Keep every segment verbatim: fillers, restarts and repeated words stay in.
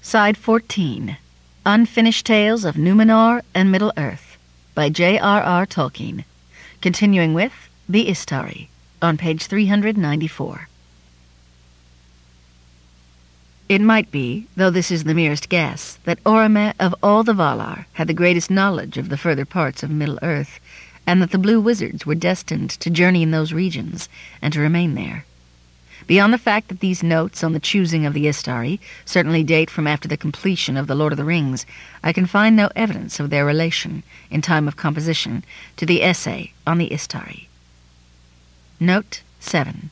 Side fourteen, Unfinished Tales of Numenor and Middle-earth, by J R R Tolkien, continuing with The Istari, on page three hundred ninety-four. It might be, though this is the merest guess, that Orome of all the Valar had the greatest knowledge of the further parts of Middle-earth, and that the Blue Wizards were destined to journey in those regions and to remain there. Beyond the fact that these notes on the choosing of the Istari certainly date from after the completion of The Lord of the Rings, I can find no evidence of their relation, in time of composition, to the essay on the Istari. Note seven.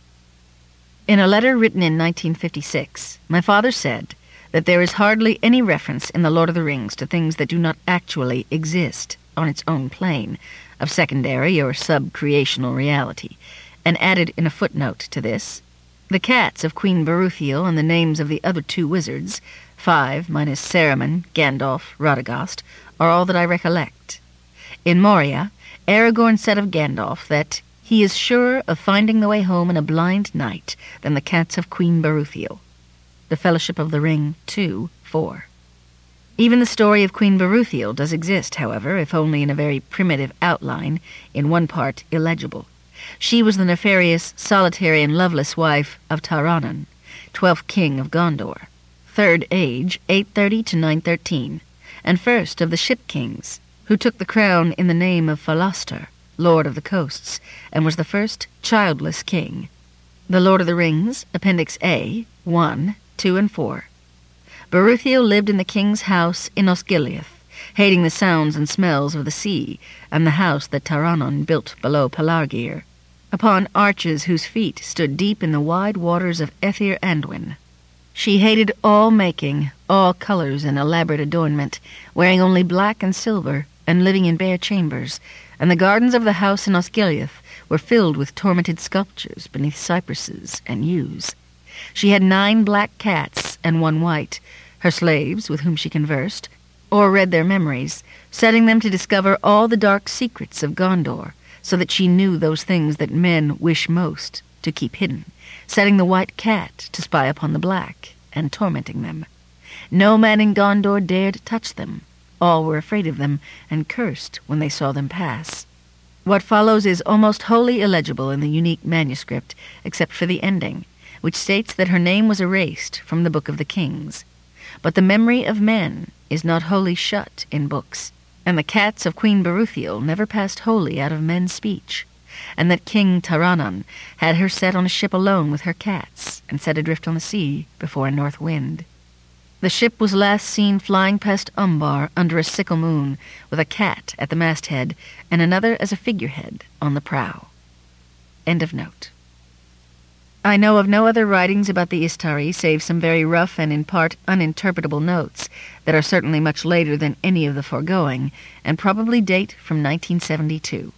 In a letter written in nineteen fifty-six, my father said that there is hardly any reference in The Lord of the Rings to things that do not actually exist on its own plane of secondary or sub-creational reality, and added in a footnote to this, the cats of Queen Beruthiel and the names of the other two wizards, five minus Saruman, Gandalf, Radagast, are all that I recollect. In Moria, Aragorn said of Gandalf that he is surer of finding the way home in a blind night than the cats of Queen Beruthiel. The Fellowship of the Ring, two, four. Even the story of Queen Beruthiel does exist, however, if only in a very primitive outline, in one part illegible. She was the nefarious, solitary, and loveless wife of Taranon, twelfth king of Gondor, third age, eight thirty to nine thirteen, and first of the Ship Kings, who took the crown in the name of Falastor, Lord of the Coasts, and was the first childless king. The Lord of the Rings, Appendix A, one, two, and four. Beruthiel lived in the king's house in Osgiliath, hating the sounds and smells of the sea, and the house that Taranon built below Pelargir, upon arches whose feet stood deep in the wide waters of Ethir Anduin. She hated all making, all colors and elaborate adornment, wearing only black and silver, and living in bare chambers, and the gardens of the house in Osgiliath were filled with tormented sculptures beneath cypresses and yews. She had nine black cats and one white, her slaves with whom she conversed, or read their memories, setting them to discover all the dark secrets of Gondor, so that she knew those things that men wish most to keep hidden, setting the white cat to spy upon the black, and tormenting them. No man in Gondor dared touch them. All were afraid of them, and cursed when they saw them pass. What follows is almost wholly illegible in the unique manuscript, except for the ending, which states that her name was erased from the Book of the Kings. But the memory of men is not wholly shut in books, and the cats of Queen Beruthiel never passed wholly out of men's speech, and that King Taranon had her set on a ship alone with her cats, and set adrift on the sea before a north wind. The ship was last seen flying past Umbar under a sickle moon, with a cat at the masthead, and another as a figurehead on the prow. End of note. I know of no other writings about the Istari save some very rough and in part uninterpretable notes that are certainly much later than any of the foregoing, and probably date from nineteen seventy-two.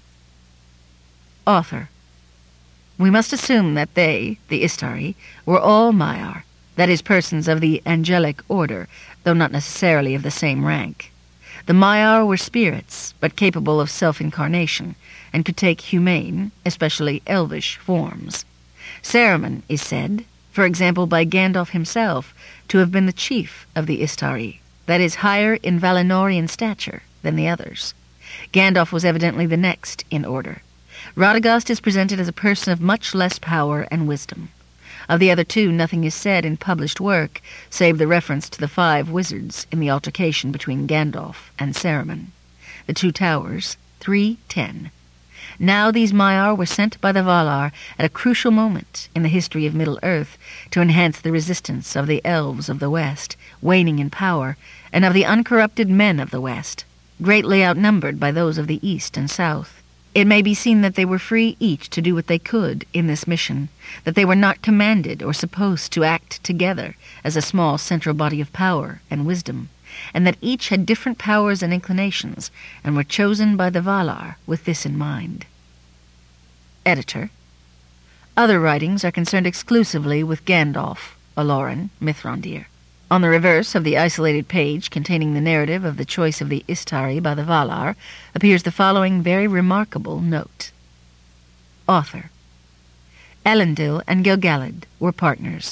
Author. We must assume that they, the Istari, were all Maiar, that is, persons of the angelic order, though not necessarily of the same rank. The Maiar were spirits, but capable of self-incarnation, and could take humane, especially elvish, forms. Saruman is said, for example by Gandalf himself, to have been the chief of the Istari, that is, higher in Valinorian stature than the others. Gandalf was evidently the next in order. Radagast is presented as a person of much less power and wisdom. Of the other two, nothing is said in published work, save the reference to the five wizards in the altercation between Gandalf and Saruman. The Two Towers, three ten. Now these Maiar were sent by the Valar at a crucial moment in the history of Middle-earth to enhance the resistance of the elves of the West, waning in power, and of the uncorrupted men of the West, greatly outnumbered by those of the East and South. It may be seen that they were free each to do what they could in this mission, that they were not commanded or supposed to act together as a small central body of power and wisdom, and that each had different powers and inclinations, and were chosen by the Valar with this in mind. Editor. Other writings are concerned exclusively with Gandalf, Aloran, Mithrandir. On the reverse of the isolated page containing the narrative of the choice of the Istari by the Valar appears the following very remarkable note. Author. Elendil and Gil-galad were partners,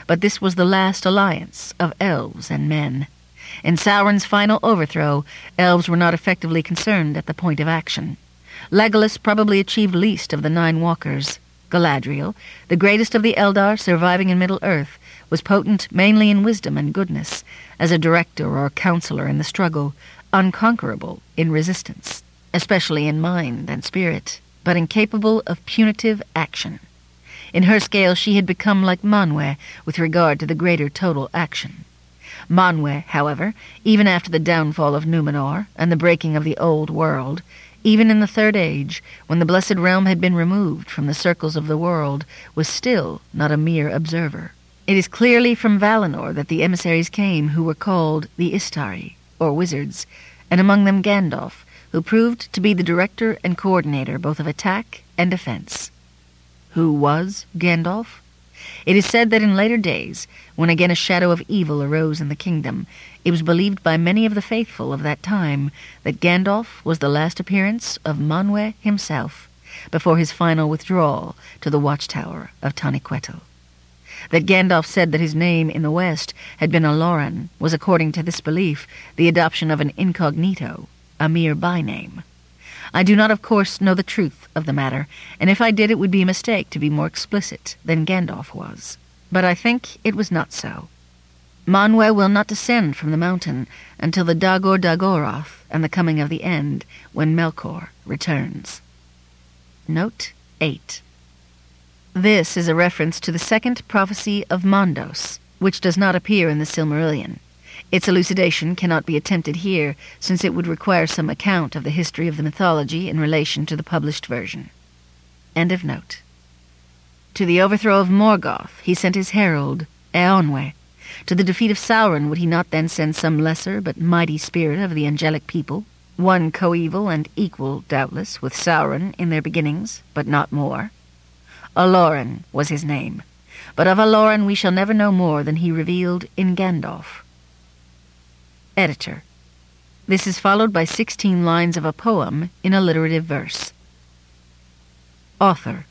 but this was the last alliance of elves and men. In Sauron's final overthrow, elves were not effectively concerned at the point of action. Legolas probably achieved least of the Nine Walkers. Galadriel, the greatest of the Eldar surviving in Middle-earth, was potent mainly in wisdom and goodness, as a director or counselor in the struggle, unconquerable in resistance, especially in mind and spirit, but incapable of punitive action. In her scale she had become like Manwë with regard to the greater total action. Manwë, however, even after the downfall of Númenor and the breaking of the Old World, even in the Third Age, when the Blessed Realm had been removed from the circles of the world, was still not a mere observer. It is clearly from Valinor that the emissaries came who were called the Istari, or wizards, and among them Gandalf, who proved to be the director and coordinator both of attack and defense. Who was Gandalf? It is said that in later days, when again a shadow of evil arose in the kingdom, it was believed by many of the faithful of that time that Gandalf was the last appearance of Manwë himself, before his final withdrawal to the watchtower of Taniquetil. That Gandalf said that his name in the West had been Aloran was, according to this belief, the adoption of an incognito, a mere by-name. I do not, of course, know the truth of the matter, and if I did it would be a mistake to be more explicit than Gandalf was. But I think it was not so. Manwë will not descend from the mountain until the Dagor Dagoroth and the coming of the end, when Melkor returns. Note eight. This is a reference to the second prophecy of Mondos, which does not appear in the Silmarillion. Its elucidation cannot be attempted here, since it would require some account of the history of the mythology in relation to the published version. End of note. To the overthrow of Morgoth he sent his herald, Eonwë. To the defeat of Sauron would he not then send some lesser but mighty spirit of the angelic people, one coeval and equal, doubtless, with Sauron in their beginnings, but not more? Aloran was his name, but of Aloran we shall never know more than he revealed in Gandalf. Editor. This is followed by sixteen lines of a poem in alliterative verse. Author.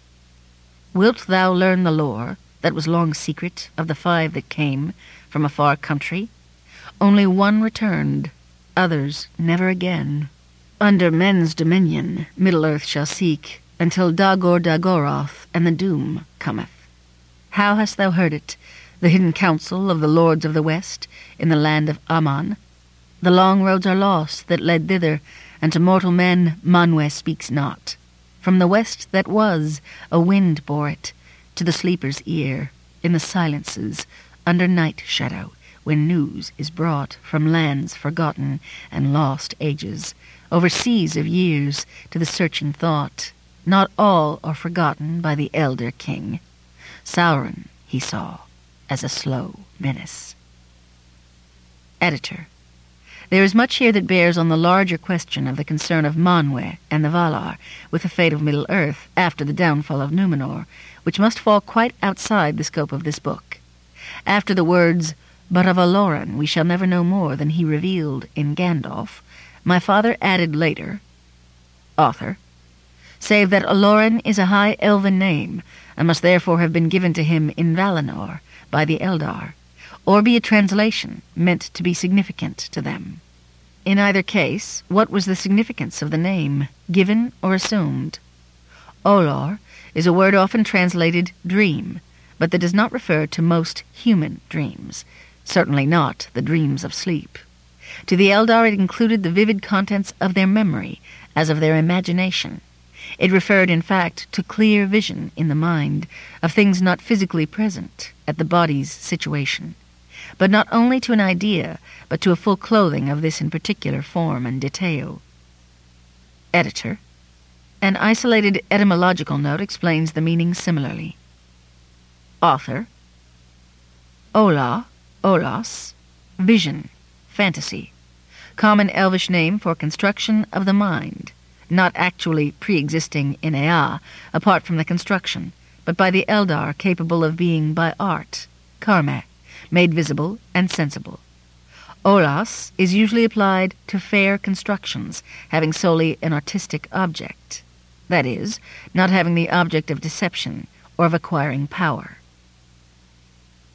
Wilt thou learn the lore that was long secret of the five that came from a far country? Only one returned, others never again. Under men's dominion Middle-earth shall seek, until Dagor Dagoroth and the doom cometh. How hast thou heard it, the hidden counsel of the lords of the West, in the land of Aman? The long roads are lost that led thither, and to mortal men Manwë speaks not. From the West that was, a wind bore it, to the sleeper's ear, in the silences, under night shadow, when news is brought from lands forgotten and lost ages, over seas of years, to the searching thought. Not all are forgotten by the elder king. Sauron he saw as a slow menace. Editor. There is much here that bears on the larger question of the concern of Manwë and the Valar with the fate of Middle-earth after the downfall of Númenor, which must fall quite outside the scope of this book. After the words, "But of Aloran we shall never know more than he revealed in Gandalf," my father added later, Author, save that Aloran is a high elven name, and must therefore have been given to him in Valinor by the Eldar, or be a translation meant to be significant to them. In either case, what was the significance of the name, given or assumed? Olor is a word often translated dream, but that does not refer to most human dreams, certainly not the dreams of sleep. To the Eldar it included the vivid contents of their memory, as of their imagination. It referred, in fact, to clear vision in the mind of things not physically present at the body's situation, but not only to an idea, but to a full clothing of this in particular form and detail. Editor. An isolated etymological note explains the meaning similarly. Author. Ola, Olas, vision, fantasy, common Elvish name for construction of the mind, not actually pre-existing in Ea, apart from the construction, but by the Eldar capable of being by art, karma, made visible and sensible. Olas is usually applied to fair constructions, having solely an artistic object, that is, not having the object of deception or of acquiring power.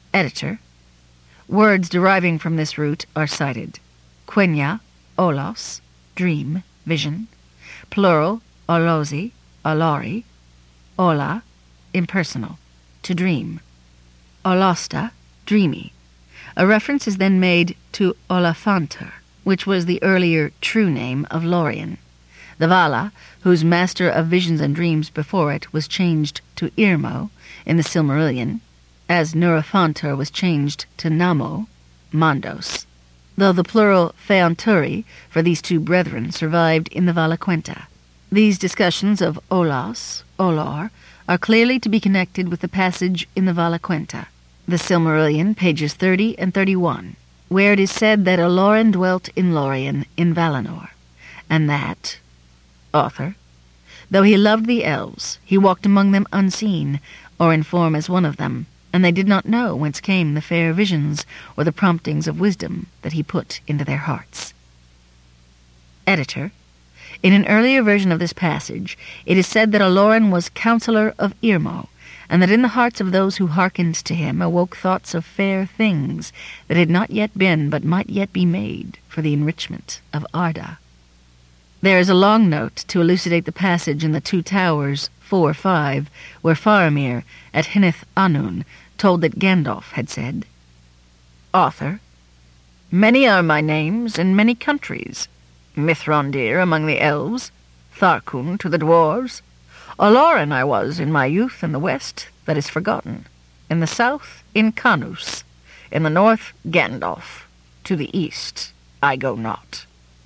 Editor. Words deriving from this root are cited. Quenya, olos, dream, vision. Plural, olosi, olori. Ola, impersonal, to dream. Olosta, dreamy. A reference is then made to Olafantr, which was the earlier true name of Lorien. The Vala, whose master of visions and dreams before it was changed to Irmo in the Silmarillion, as Nurafantr was changed to Namo, Mandos, though the plural Feanturi for these two brethren survived in the Valaquenta. These discussions of Olas, Olor, are clearly to be connected with the passage in the Valaquenta, the Silmarillion, pages thirty and thirty-one, where it is said that Olorin dwelt in Lorien in Valinor, and that, author, though he loved the elves, he walked among them unseen, or in form as one of them, and they did not know whence came the fair visions or the promptings of wisdom that he put into their hearts. Editor. In an earlier version of this passage, it is said that Olorin was counsellor of Irmo, and that in the hearts of those who hearkened to him awoke thoughts of fair things that had not yet been but might yet be made for the enrichment of Arda. There is a long note to elucidate the passage in the Two Towers, four five, where Faramir, at Hineth Anun, told that Gandalf had said, Author, many are my names in many countries, Mithrandir among the elves, Tharkun to the dwarves. Olorin I was in my youth in the west, that is forgotten. In the south, in Canus. In the north, Gandalf. To the east, I go not.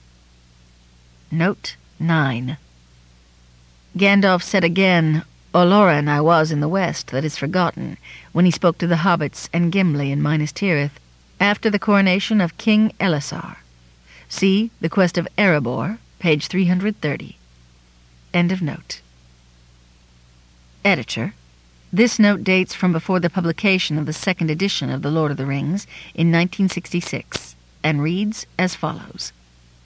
Note nine. Gandalf said again, Olorin I was in the west, that is forgotten, when he spoke to the hobbits and Gimli in Minas Tirith, after the coronation of King Elisar. See The Quest of Erebor, page three hundred thirty. End of note. Editor. This note dates from before the publication of the second edition of The Lord of the Rings in nineteen sixty-six, and reads as follows.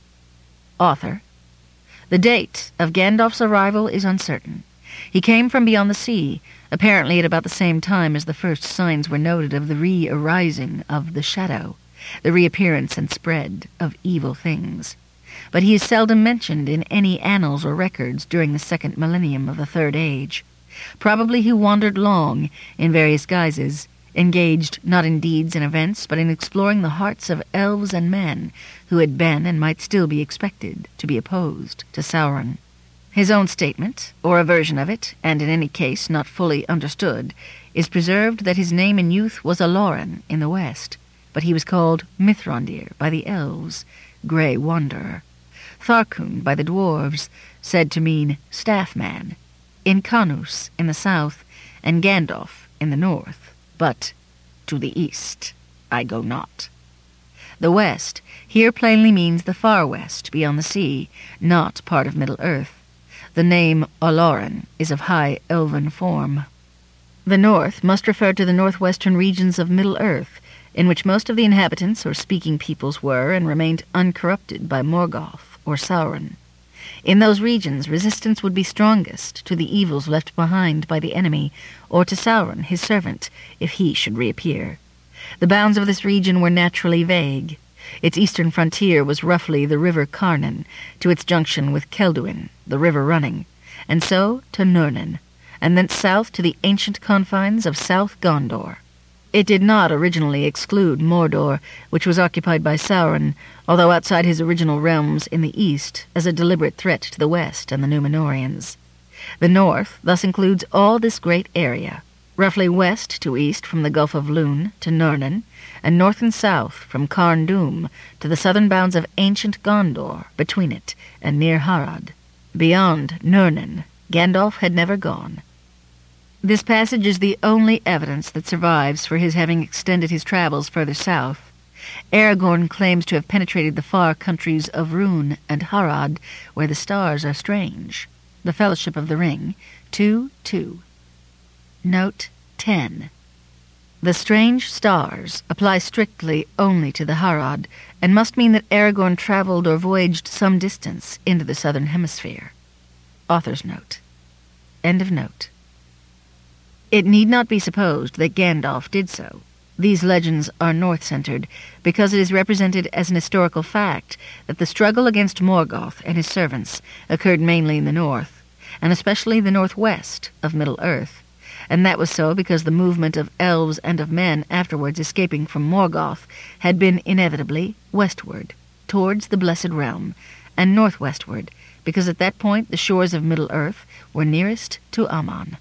Author. The date of Gandalf's arrival is uncertain. He came from beyond the sea, apparently at about the same time as the first signs were noted of the re-arising of the shadow, the reappearance and spread of evil things. But he is seldom mentioned in any annals or records during the second millennium of the Third Age. Probably he wandered long, in various guises, engaged not in deeds and events, but in exploring the hearts of elves and men who had been and might still be expected to be opposed to Sauron. His own statement, or a version of it, and in any case not fully understood, is preserved that his name in youth was Olorin in the west, but he was called Mithrandir by the elves, Grey Wanderer, Tharkun by the dwarves, said to mean staff man, in Canus in the south, and Gandalf in the north, but to the east I go not. The west here plainly means the far west, beyond the sea, not part of Middle-earth. The name Olorin is of high elven form. The north must refer to the northwestern regions of Middle-earth, in which most of the inhabitants or speaking peoples were and remained uncorrupted by Morgoth or Sauron. In those regions, resistance would be strongest to the evils left behind by the enemy, or to Sauron, his servant, if he should reappear. The bounds of this region were naturally vague. Its eastern frontier was roughly the river Carnan, to its junction with Celduin, the river running, and so to Nurnen, and thence south to the ancient confines of South Gondor. It did not originally exclude Mordor, which was occupied by Sauron, although outside his original realms in the east, as a deliberate threat to the west and the Númenóreans. The north thus includes all this great area, roughly west to east from the Gulf of Lune to Nurnen, and north and south from Carn Dûm to the southern bounds of ancient Gondor, between it and near Harad. Beyond Nurnen, Gandalf had never gone. This passage is the only evidence that survives for his having extended his travels further south. Aragorn claims to have penetrated the far countries of Rhûn and Harad, where the stars are strange. The Fellowship of the Ring, two two. Note ten. The strange stars apply strictly only to the Harad, and must mean that Aragorn traveled or voyaged some distance into the southern hemisphere. Author's note. End of note. It need not be supposed that Gandalf did so. These legends are north-centered because it is represented as an historical fact that the struggle against Morgoth and his servants occurred mainly in the north, and especially the northwest of Middle-earth, and that was so because the movement of elves and of men afterwards escaping from Morgoth had been inevitably westward, towards the Blessed Realm, and northwestward, because at that point the shores of Middle-earth were nearest to Aman.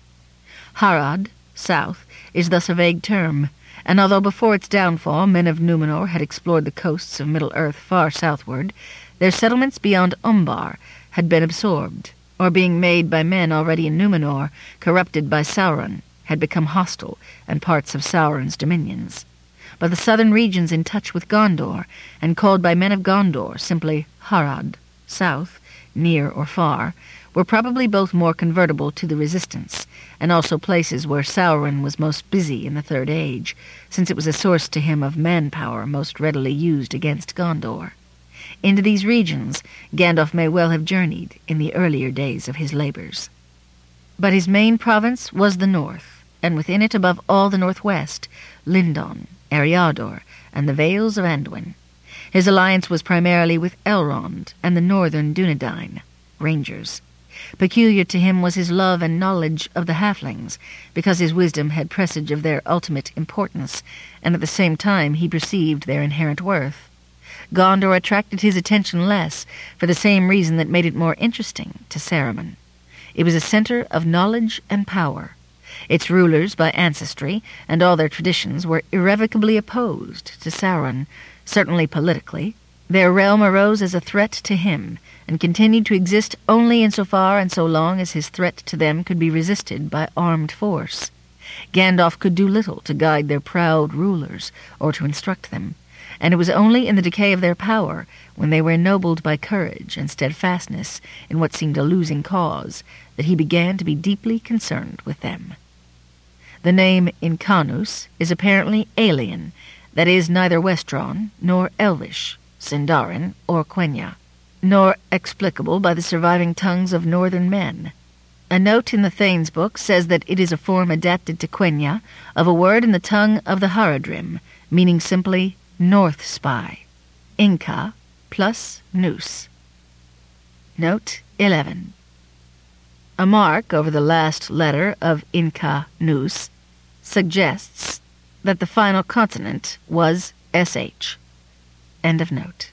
Harad, south, is thus a vague term, and although before its downfall men of Numenor had explored the coasts of Middle-earth far southward, their settlements beyond Umbar had been absorbed, or being made by men already in Numenor, corrupted by Sauron, had become hostile and parts of Sauron's dominions. But the southern regions in touch with Gondor, and called by men of Gondor simply Harad, south, near or far, were probably both more convertible to the resistance, and also places where Sauron was most busy in the Third Age, since it was a source to him of manpower most readily used against Gondor. Into these regions Gandalf may well have journeyed in the earlier days of his labors. But his main province was the north, and within it above all the northwest, Lindon, Eriador, and the Vales of Anduin. His alliance was primarily with Elrond and the northern Dunedain, Rangers. Peculiar to him was his love and knowledge of the halflings, because his wisdom had presage of their ultimate importance, and at the same time he perceived their inherent worth. Gondor attracted his attention less, for the same reason that made it more interesting to Saruman. It was a center of knowledge and power. Its rulers by ancestry and all their traditions were irrevocably opposed to Sauron, certainly politically. Their realm arose as a threat to him, and continued to exist only insofar and so long as his threat to them could be resisted by armed force. Gandalf could do little to guide their proud rulers or to instruct them, and it was only in the decay of their power, when they were ennobled by courage and steadfastness in what seemed a losing cause, that he began to be deeply concerned with them. The name Incarnus is apparently alien, that is, neither Westron nor Elvish, Sindarin or Quenya, nor explicable by the surviving tongues of northern men. A note in the Thane's book says that it is a form adapted to Quenya of a word in the tongue of the Haradrim, meaning simply north spy. Inca plus nous. Note eleven. A mark over the last letter of Inca nous suggests that the final consonant was S H. End of note.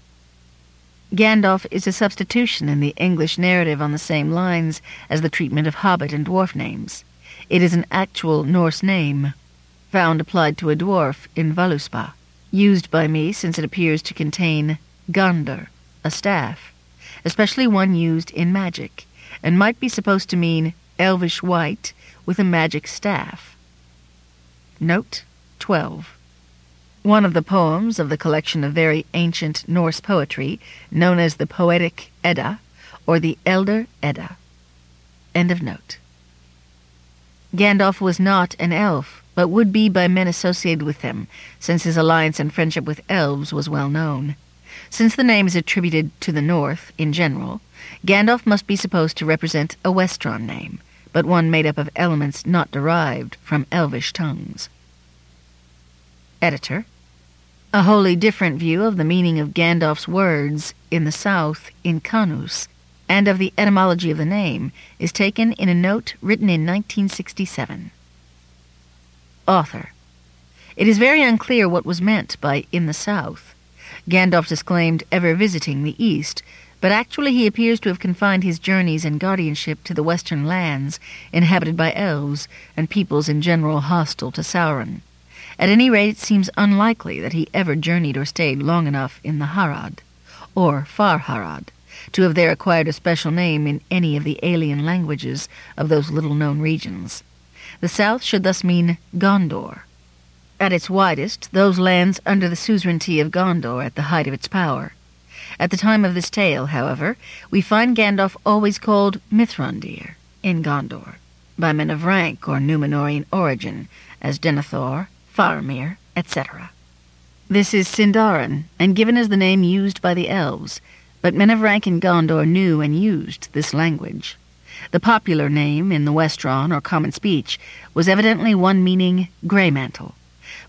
Gandalf is a substitution in the English narrative on the same lines as the treatment of hobbit and dwarf names. It is an actual Norse name, found applied to a dwarf in Völuspá, used by me since it appears to contain Gondr, a staff, especially one used in magic, and might be supposed to mean elvish white with a magic staff. Note twelve. One of the poems of the collection of very ancient Norse poetry, known as the Poetic Edda, or the Elder Edda. End of note. Gandalf was not an elf, but would be by men associated with them, since his alliance and friendship with elves was well known. Since the name is attributed to the north, in general, Gandalf must be supposed to represent a Westron name, but one made up of elements not derived from elvish tongues. Editor. A wholly different view of the meaning of Gandalf's words in the south, Incarnus, and of the etymology of the name, is taken in a note written in nineteen sixty-seven. Author. It is very unclear what was meant by in the south. Gandalf disclaimed ever visiting the east, but actually he appears to have confined his journeys and guardianship to the western lands, inhabited by elves and peoples in general hostile to Sauron. At any rate, it seems unlikely that he ever journeyed or stayed long enough in the Harad, or Far Harad, to have there acquired a special name in any of the alien languages of those little-known regions. The south should thus mean Gondor. At its widest, those lands under the suzerainty of Gondor at the height of its power. At the time of this tale, however, we find Gandalf always called Mithrandir in Gondor, by men of rank or Númenorian origin, as Denethor, Faramir, et cetera. This is Sindarin, and given as the name used by the elves, but men of rank in Gondor knew and used this language. The popular name in the Westron or common speech was evidently one meaning grey mantle,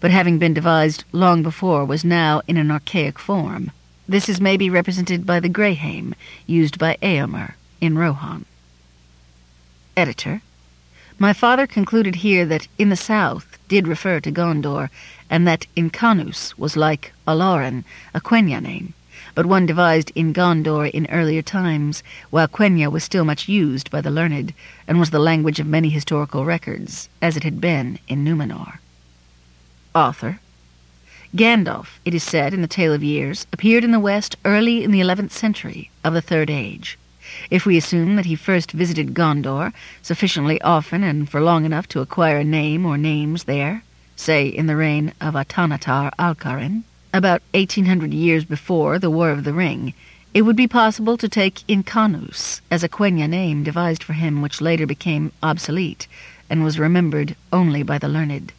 but having been devised long before was now in an archaic form. This is maybe represented by the Greyheim, used by Eomer in Rohan. Editor. My father concluded here that in the south did refer to Gondor, and that Incarnus was like Aloran, a Quenya name, but one devised in Gondor in earlier times, while Quenya was still much used by the learned, and was the language of many historical records, as it had been in Numenor. Author. Gandalf, it is said in the Tale of Years, appeared in the West early in the eleventh century of the Third Age. If we assume that he first visited Gondor sufficiently often and for long enough to acquire a name or names there, say in the reign of Atanatar Alcarin, about eighteen hundred years before the War of the Ring, it would be possible to take Incarnus as a Quenya name devised for him which later became obsolete and was remembered only by the learned.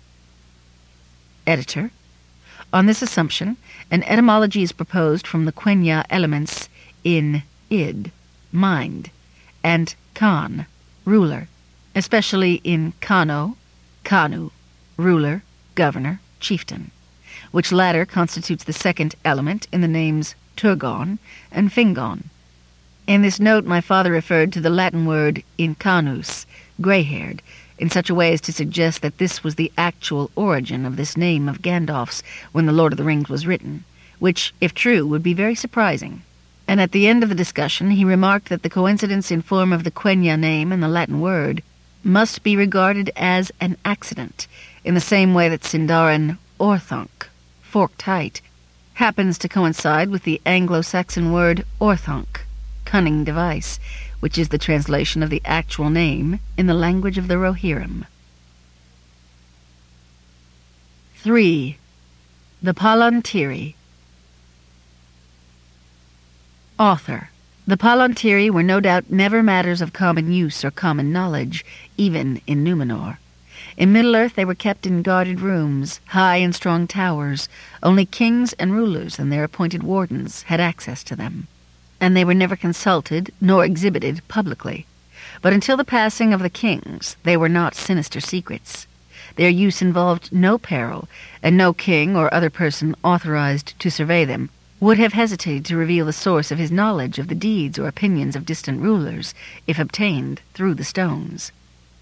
Editor. On this assumption, an etymology is proposed from the Quenya elements in id, mind, and Khan, ruler, especially in Kano, Kanu, ruler, governor, chieftain, which latter constitutes the second element in the names Turgon and Fingon. In this note my father referred to the Latin word incanus, grey-haired, in such a way as to suggest that this was the actual origin of this name of Gandalf's when The Lord of the Rings was written, which, if true, would be very surprising. And at the end of the discussion he remarked that the coincidence in form of the Quenya name and the Latin word must be regarded as an accident, in the same way that Sindarin orthonc, forked height, happens to coincide with the Anglo-Saxon word orthonc, cunning device, which is the translation of the actual name in the language of the Rohirrim. three. The Palantiri. Author. The Palantiri were no doubt never matters of common use or common knowledge, even in Numenor. In Middle-earth they were kept in guarded rooms, high and strong towers. Only kings and rulers and their appointed wardens had access to them, and they were never consulted nor exhibited publicly. But until the passing of the kings, they were not sinister secrets. Their use involved no peril, and no king or other person authorized to survey them would have hesitated to reveal the source of his knowledge of the deeds or opinions of distant rulers, if obtained through the stones.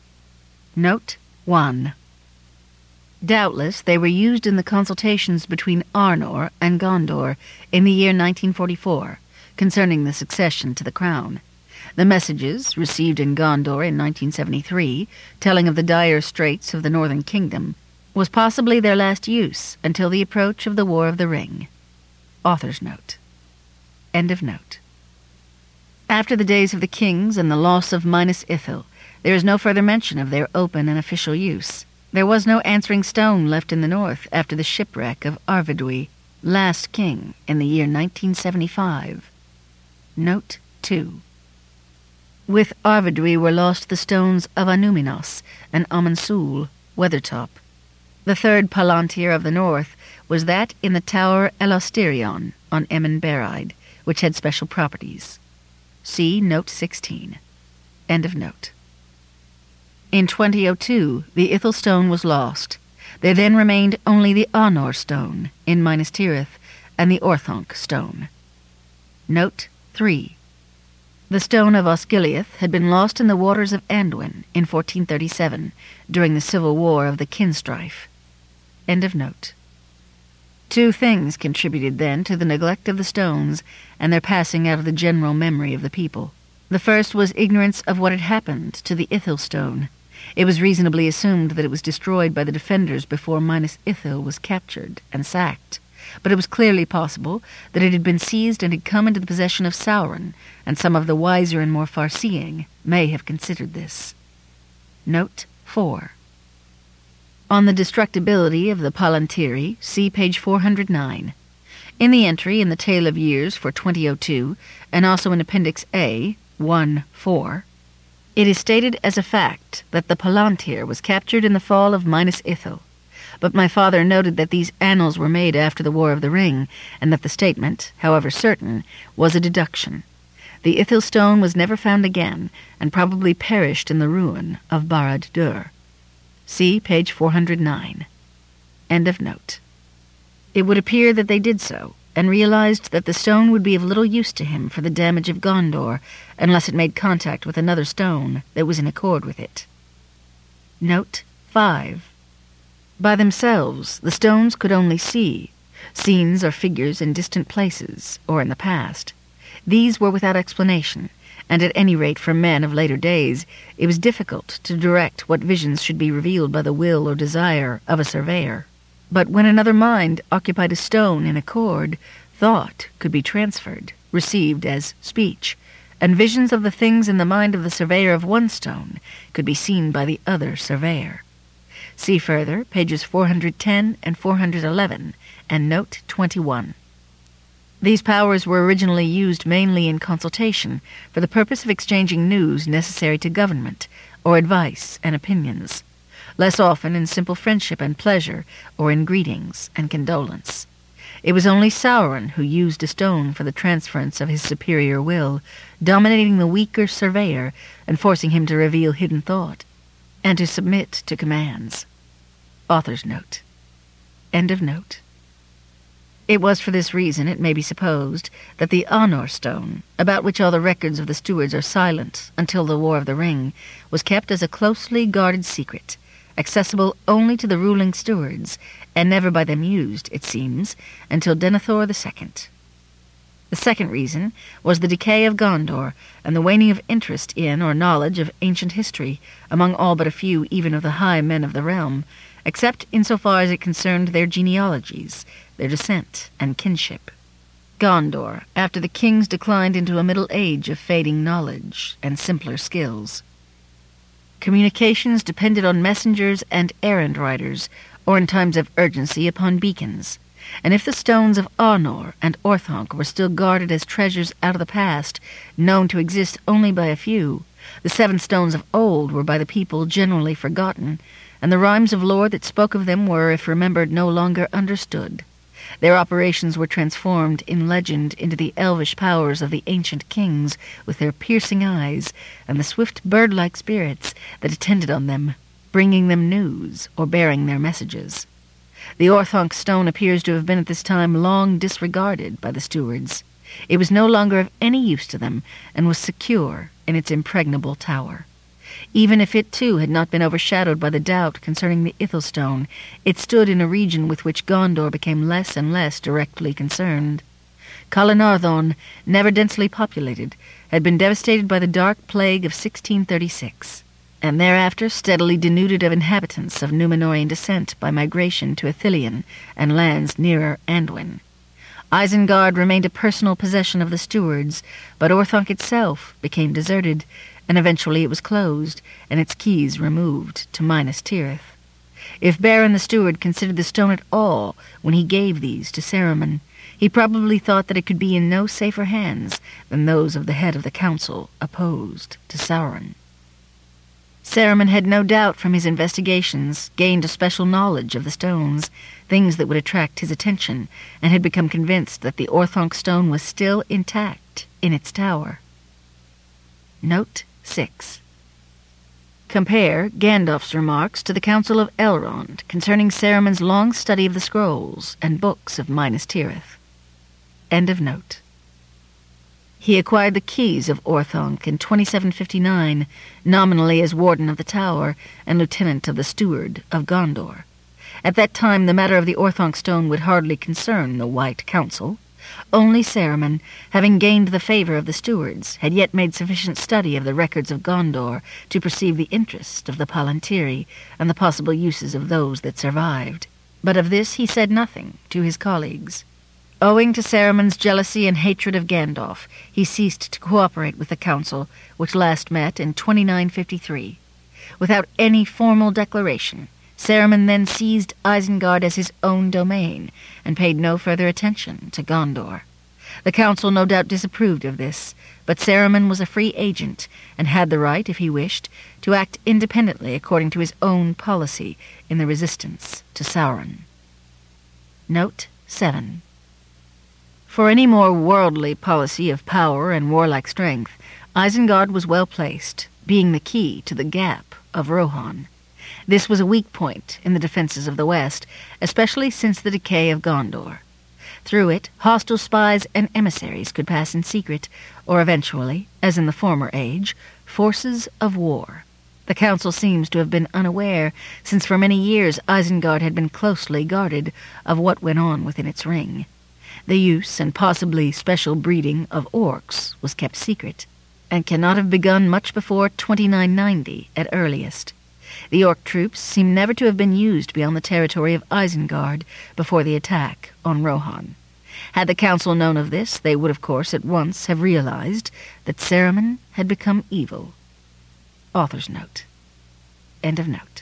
Note one. Doubtless they were used in the consultations between Arnor and Gondor in the year nineteen forty-four, concerning the succession to the crown. The messages, received in Gondor in nineteen seventy-three, telling of the dire straits of the northern kingdom, was possibly their last use until the approach of the War of the Ring. Author's note. End of note. After the days of the kings and the loss of Minas Ithil, there is no further mention of their open and official use. There was no answering stone left in the north after the shipwreck of Arvedui, last king, in the year nineteen seventy-five. Note two. With Arvedui were lost the stones of Anúminos and Amansul, Weathertop. The third Palantir of the north was that in the tower Elosterion on Emin Bereid, which had special properties. See Note sixteen. End of note. In twenty oh two, the Ithil stone was lost. There then remained only the Anor stone in Minas Tirith and the Orthonc stone. Note three. The stone of Osgiliath had been lost in the waters of Anduin in fourteen thirty-seven, during the civil war of the Kinstrife. End of note. Two things contributed then to the neglect of the stones and their passing out of the general memory of the people. The first was ignorance of what had happened to the Ithil stone. It was reasonably assumed that it was destroyed by the defenders before Minas Ithil was captured and sacked, but it was clearly possible that it had been seized and had come into the possession of Sauron, and some of the wiser and more far-seeing may have considered this. Note four. On the destructibility of the Palantiri, see page four hundred nine. In the entry in the Tale of Years for twenty oh two, and also in Appendix A, one four, it is stated as a fact that the Palantir was captured in the fall of Minas Ithil, but my father noted that these annals were made after the War of the Ring, and that the statement, however certain, was a deduction. The Ithil stone was never found again, and probably perished in the ruin of Barad-dûr. See page four hundred nine. End of note. It would appear that they did so, and realized that the stone would be of little use to him for the damage of Gondor unless it made contact with another stone that was in accord with it. Note five. By themselves, the stones could only see scenes or figures in distant places or in the past. These were without explanation, and at any rate for men of later days, it was difficult to direct what visions should be revealed by the will or desire of a surveyor. But when another mind occupied a stone in accord, thought could be transferred, received as speech, and visions of the things in the mind of the surveyor of one stone could be seen by the other surveyor. See further, pages four hundred ten and four hundred eleven, and note twenty-one. These powers were originally used mainly in consultation for the purpose of exchanging news necessary to government, or advice and opinions, less often in simple friendship and pleasure, or in greetings and condolence. It was only Sauron who used a stone for the transference of his superior will, dominating the weaker surveyor and forcing him to reveal hidden thought, and to submit to commands. Author's note. End of note. It was for this reason, it may be supposed, that the Anor stone, about which all the records of the stewards are silent until the War of the Ring, was kept as a closely guarded secret, accessible only to the ruling stewards, and never by them used, it seems, until Denethor the Second. The second reason was the decay of Gondor and the waning of interest in or knowledge of ancient history among all but a few even of the high men of the realm, except insofar as it concerned their genealogies, their descent and kinship. Gondor, after the kings declined into a middle age of fading knowledge and simpler skills. Communications depended on messengers and errand riders, or in times of urgency upon beacons, and if the stones of Arnor and Orthanc were still guarded as treasures out of the past, known to exist only by a few, the seven stones of old were by the people generally forgotten, and the rhymes of lore that spoke of them were, if remembered, no longer understood. Their operations were transformed in legend into the elvish powers of the ancient kings, with their piercing eyes and the swift bird-like spirits that attended on them, bringing them news or bearing their messages. The Orthanc stone appears to have been at this time long disregarded by the stewards. It was no longer of any use to them, and was secure in its impregnable tower. Even if it too had not been overshadowed by the doubt concerning the Ithilstone, it stood in a region with which Gondor became less and less directly concerned. Calenardhon, never densely populated, had been devastated by the dark plague of sixteen thirty-six, and thereafter steadily denuded of inhabitants of Númenorian descent by migration to Ithilien and lands nearer Anduin. Isengard remained a personal possession of the stewards, but Orthanc itself became deserted, and eventually it was closed, and its keys removed to Minas Tirith. If Beren the Steward considered the stone at all when he gave these to Saruman, he probably thought that it could be in no safer hands than those of the head of the council opposed to Sauron. Saruman had no doubt from his investigations gained a special knowledge of the stones, things that would attract his attention, and had become convinced that the Orthanc stone was still intact in its tower. Note six. Compare Gandalf's remarks to the Council of Elrond concerning Saruman's long study of the scrolls and books of Minas Tirith. End of note. He acquired the keys of Orthanc in twenty-seven fifty-nine, nominally as Warden of the Tower and Lieutenant of the Steward of Gondor. At that time the matter of the Orthanc stone would hardly concern the White Council. Only Saruman, having gained the favor of the stewards, had yet made sufficient study of the records of Gondor to perceive the interest of the Palantiri and the possible uses of those that survived. But of this he said nothing to his colleagues. Owing to Saruman's jealousy and hatred of Gandalf, he ceased to cooperate with the council, which last met in twenty-nine fifty-three. Without any formal declaration, Saruman then seized Isengard as his own domain, and paid no further attention to Gondor. The council no doubt disapproved of this, but Saruman was a free agent, and had the right, if he wished, to act independently according to his own policy in the resistance to Sauron. Note seven. For any more worldly policy of power and warlike strength, Isengard was well placed, being the key to the gap of Rohan. This was a weak point in the defenses of the West, especially since the decay of Gondor. Through it, hostile spies and emissaries could pass in secret, or eventually, as in the former age, forces of war. The council seems to have been unaware, since for many years Isengard had been closely guarded of what went on within its ring. The use and possibly special breeding of orcs was kept secret, and cannot have begun much before twenty-nine ninety at earliest. The orc troops seem never to have been used beyond the territory of Isengard before the attack on Rohan. Had the council known of this, they would of course at once have realized that Saruman had become evil. Author's note. End of note.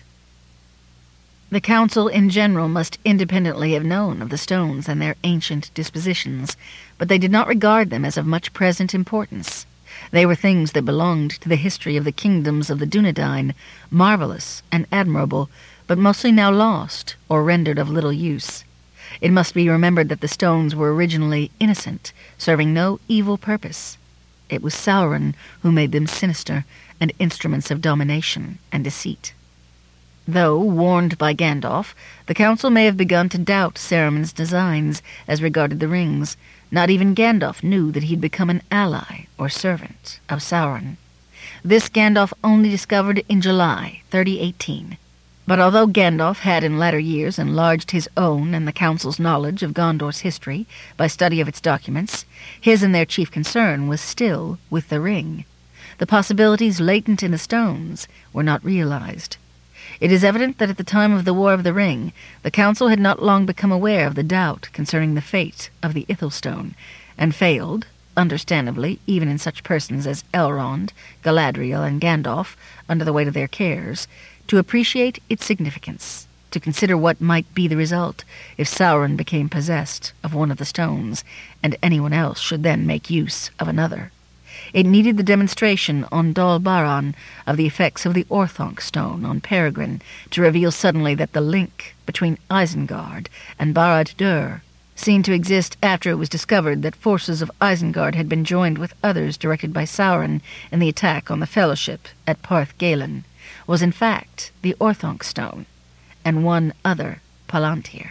The council in general must independently have known of the stones and their ancient dispositions, but they did not regard them as of much present importance. They were things that belonged to the history of the kingdoms of the Dunedain, marvelous and admirable, but mostly now lost or rendered of little use. It must be remembered that the stones were originally innocent, serving no evil purpose. It was Sauron who made them sinister and instruments of domination and deceit. Though, warned by Gandalf, the council may have begun to doubt Saruman's designs as regarded the rings. Not even Gandalf knew that he'd become an ally or servant of Sauron. This Gandalf only discovered in July thirty eighteen. But although Gandalf had in latter years enlarged his own and the council's knowledge of Gondor's history by study of its documents, his and their chief concern was still with the ring. The possibilities latent in the stones were not realized. It is evident that at the time of the War of the Ring, the council had not long become aware of the doubt concerning the fate of the Ithelstone, and failed, understandably, even in such persons as Elrond, Galadriel, and Gandalf, under the weight of their cares, to appreciate its significance, to consider what might be the result if Sauron became possessed of one of the stones, and anyone else should then make use of another. It needed the demonstration on Dol Baran of the effects of the Orthanc stone on Peregrine to reveal suddenly that the link between Isengard and Barad-dûr seemed to exist after it was discovered that forces of Isengard had been joined with others directed by Sauron in the attack on the Fellowship at Parth Galen, was in fact the Orthanc stone, and one other Palantir.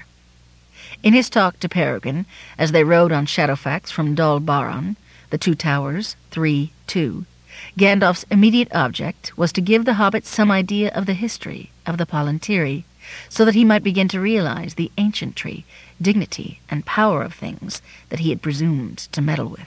In his talk to Peregrine, as they rode on Shadowfax from Dol Baran, the Two Towers, three two, Gandalf's immediate object was to give the hobbit some idea of the history of the Palantiri, so that he might begin to realize the ancientry, dignity, and power of things that he had presumed to meddle with.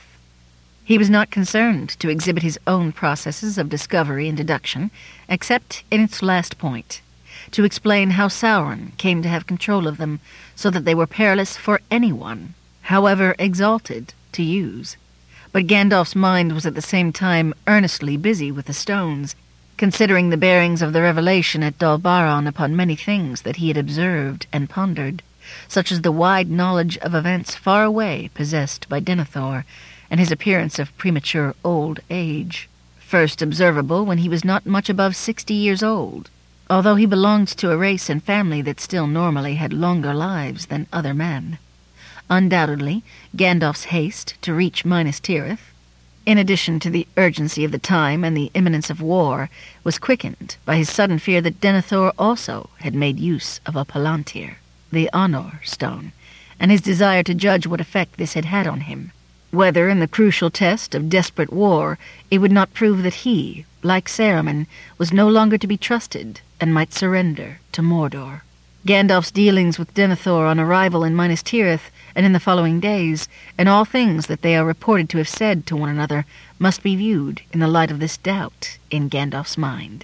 He was not concerned to exhibit his own processes of discovery and deduction, except in its last point, to explain how Sauron came to have control of them, so that they were perilous for anyone, however exalted, to use. But Gandalf's mind was at the same time earnestly busy with the stones, considering the bearings of the revelation at Dol Baran upon many things that he had observed and pondered, such as the wide knowledge of events far away possessed by Denethor, and his appearance of premature old age, first observable when he was not much above sixty years old, although he belonged to a race and family that still normally had longer lives than other men. Undoubtedly, Gandalf's haste to reach Minas Tirith, in addition to the urgency of the time and the imminence of war, was quickened by his sudden fear that Denethor also had made use of a Palantir, the Anor stone, and his desire to judge what effect this had had on him, whether in the crucial test of desperate war it would not prove that he, like Saruman, was no longer to be trusted and might surrender to Mordor. Gandalf's dealings with Denethor on arrival in Minas Tirith and in the following days, and all things that they are reported to have said to one another, must be viewed in the light of this doubt in Gandalf's mind.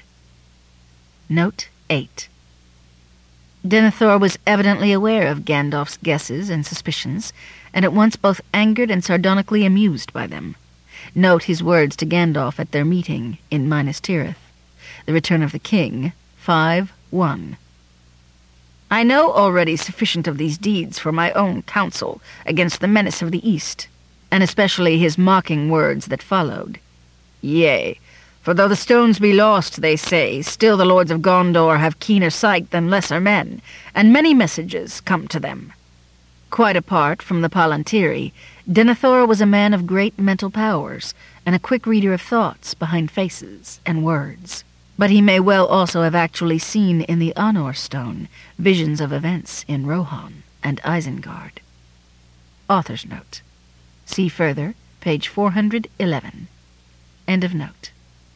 Note eight. Denethor was evidently aware of Gandalf's guesses and suspicions, and at once both angered and sardonically amused by them. Note his words to Gandalf at their meeting in Minas Tirith. The Return of the King, five one. I know already sufficient of these deeds for my own counsel against the menace of the East, and especially his mocking words that followed. Yea, for though the stones be lost, they say, still the lords of Gondor have keener sight than lesser men, and many messages come to them. Quite apart from the Palantiri, Denethor was a man of great mental powers, and a quick reader of thoughts behind faces and words. But he may well also have actually seen in the Anor Stone visions of events in Rohan and Isengard. Author's note. See further, page four hundred eleven. End of note.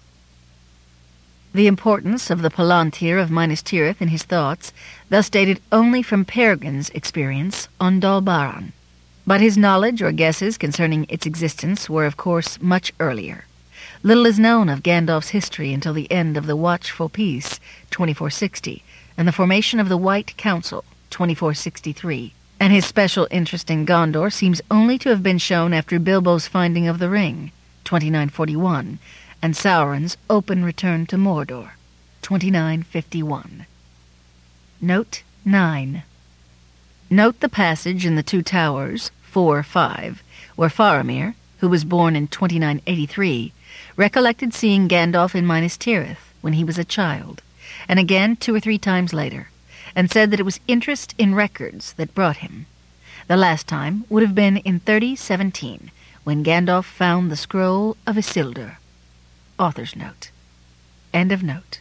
The importance of the Palantir of Minas Tirith in his thoughts thus dated only from Peregrine's experience on Dol Baran. But his knowledge or guesses concerning its existence were, of course, much earlier. Little is known of Gandalf's history until the end of the Watchful Peace, twenty-four sixty, and the formation of the White Council, twenty-four sixty-three, and his special interest in Gondor seems only to have been shown after Bilbo's finding of the ring, twenty-nine forty-one, and Sauron's open return to Mordor, twenty-nine fifty-one. Note nine. Note the passage in the Two Towers, four five, where Faramir, who was born in twenty-nine eighty-three, recollected seeing Gandalf in Minas Tirith when he was a child, and again two or three times later, and said that it was interest in records that brought him. The last time would have been in thirty seventeen, when Gandalf found the scroll of Isildur. Author's note. End of note.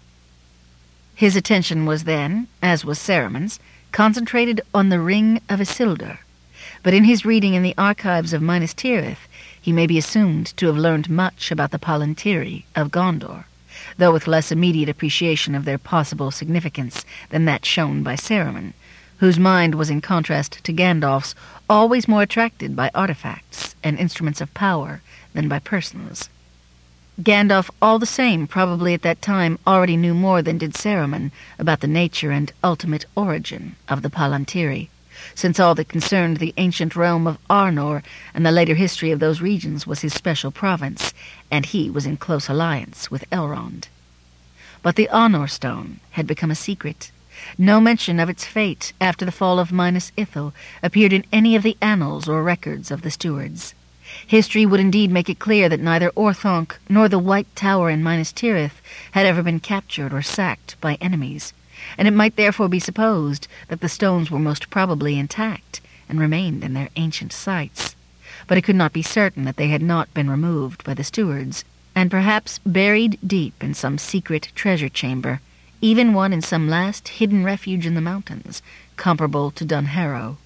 His attention was then, as was Saruman's, concentrated on the Ring of Isildur, but in his reading in the archives of Minas Tirith, he may be assumed to have learned much about the Palantiri of Gondor, though with less immediate appreciation of their possible significance than that shown by Saruman, whose mind was in contrast to Gandalf's always more attracted by artifacts and instruments of power than by persons. Gandalf, all the same, probably at that time already knew more than did Saruman about the nature and ultimate origin of the Palantiri, since all that concerned the ancient realm of Arnor and the later history of those regions was his special province, and he was in close alliance with Elrond. But the Anor Stone had become a secret. No mention of its fate after the fall of Minas Ithil appeared in any of the annals or records of the stewards. History would indeed make it clear that neither Orthanc nor the White Tower in Minas Tirith had ever been captured or sacked by enemies, and it might therefore be supposed that the stones were most probably intact and remained in their ancient sites. But it could not be certain that they had not been removed by the stewards, and perhaps buried deep in some secret treasure chamber, even one in some last hidden refuge in the mountains, comparable to Dunharrow.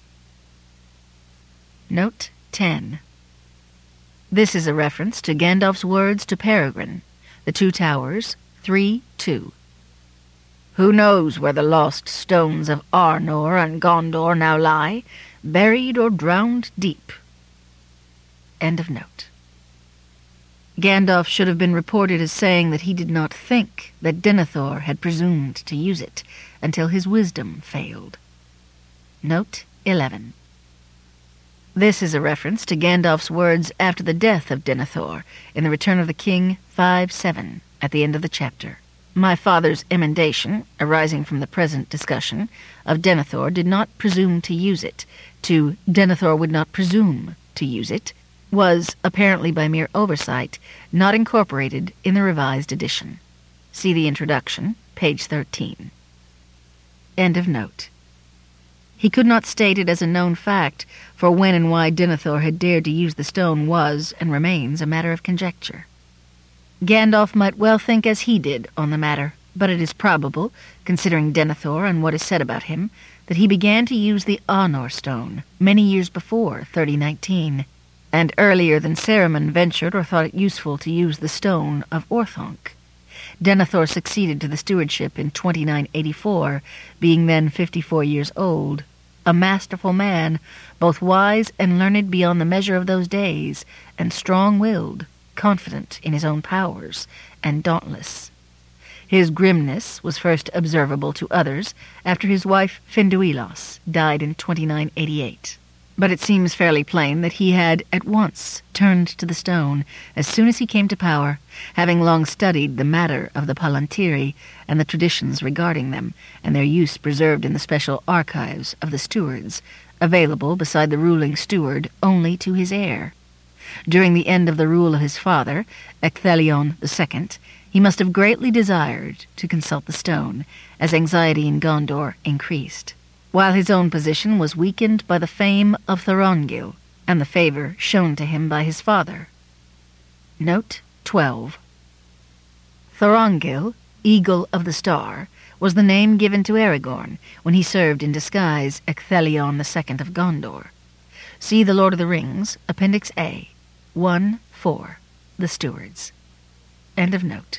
Note ten. This is a reference to Gandalf's words to Peregrine, The Two Towers, three two. Who knows where the lost stones of Arnor and Gondor now lie, buried or drowned deep? End of note. Gandalf should have been reported as saying that he did not think that Denethor had presumed to use it until his wisdom failed. Note eleven. This is a reference to Gandalf's words after the death of Denethor in The Return of the King five seven at the end of the chapter. My father's emendation, arising from the present discussion, of Denethor did not presume to use it, to Denethor would not presume to use it, was, apparently by mere oversight, not incorporated in the revised edition. See the introduction, page thirteen. End of note. He could not state it as a known fact, for when and why Denethor had dared to use the stone was, and remains, a matter of conjecture. Gandalf might well think as he did on the matter, but it is probable, considering Denethor and what is said about him, that he began to use the Anor Stone many years before thirty nineteen, and earlier than Saruman ventured or thought it useful to use the stone of Orthanc. Denethor succeeded to the stewardship in twenty-nine eighty-four, being then fifty-four years old, a masterful man, both wise and learned beyond the measure of those days, and strong-willed, confident in his own powers, and dauntless. His grimness was first observable to others after his wife Finduilas died in twenty-nine eighty-eight. But it seems fairly plain that he had at once turned to the stone as soon as he came to power, having long studied the matter of the Palantiri and the traditions regarding them, and their use preserved in the special archives of the stewards, available beside the ruling steward only to his heir. During the end of the rule of his father, Ecthelion the Second, he must have greatly desired to consult the stone, as anxiety in Gondor increased, while his own position was weakened by the fame of Thorongil and the favor shown to him by his father. Note twelve. Thorongil, Eagle of the Star, was the name given to Aragorn when he served in disguise Ecthelion the Second of Gondor. See The Lord of the Rings, Appendix A, one four, The Stewards. End of note.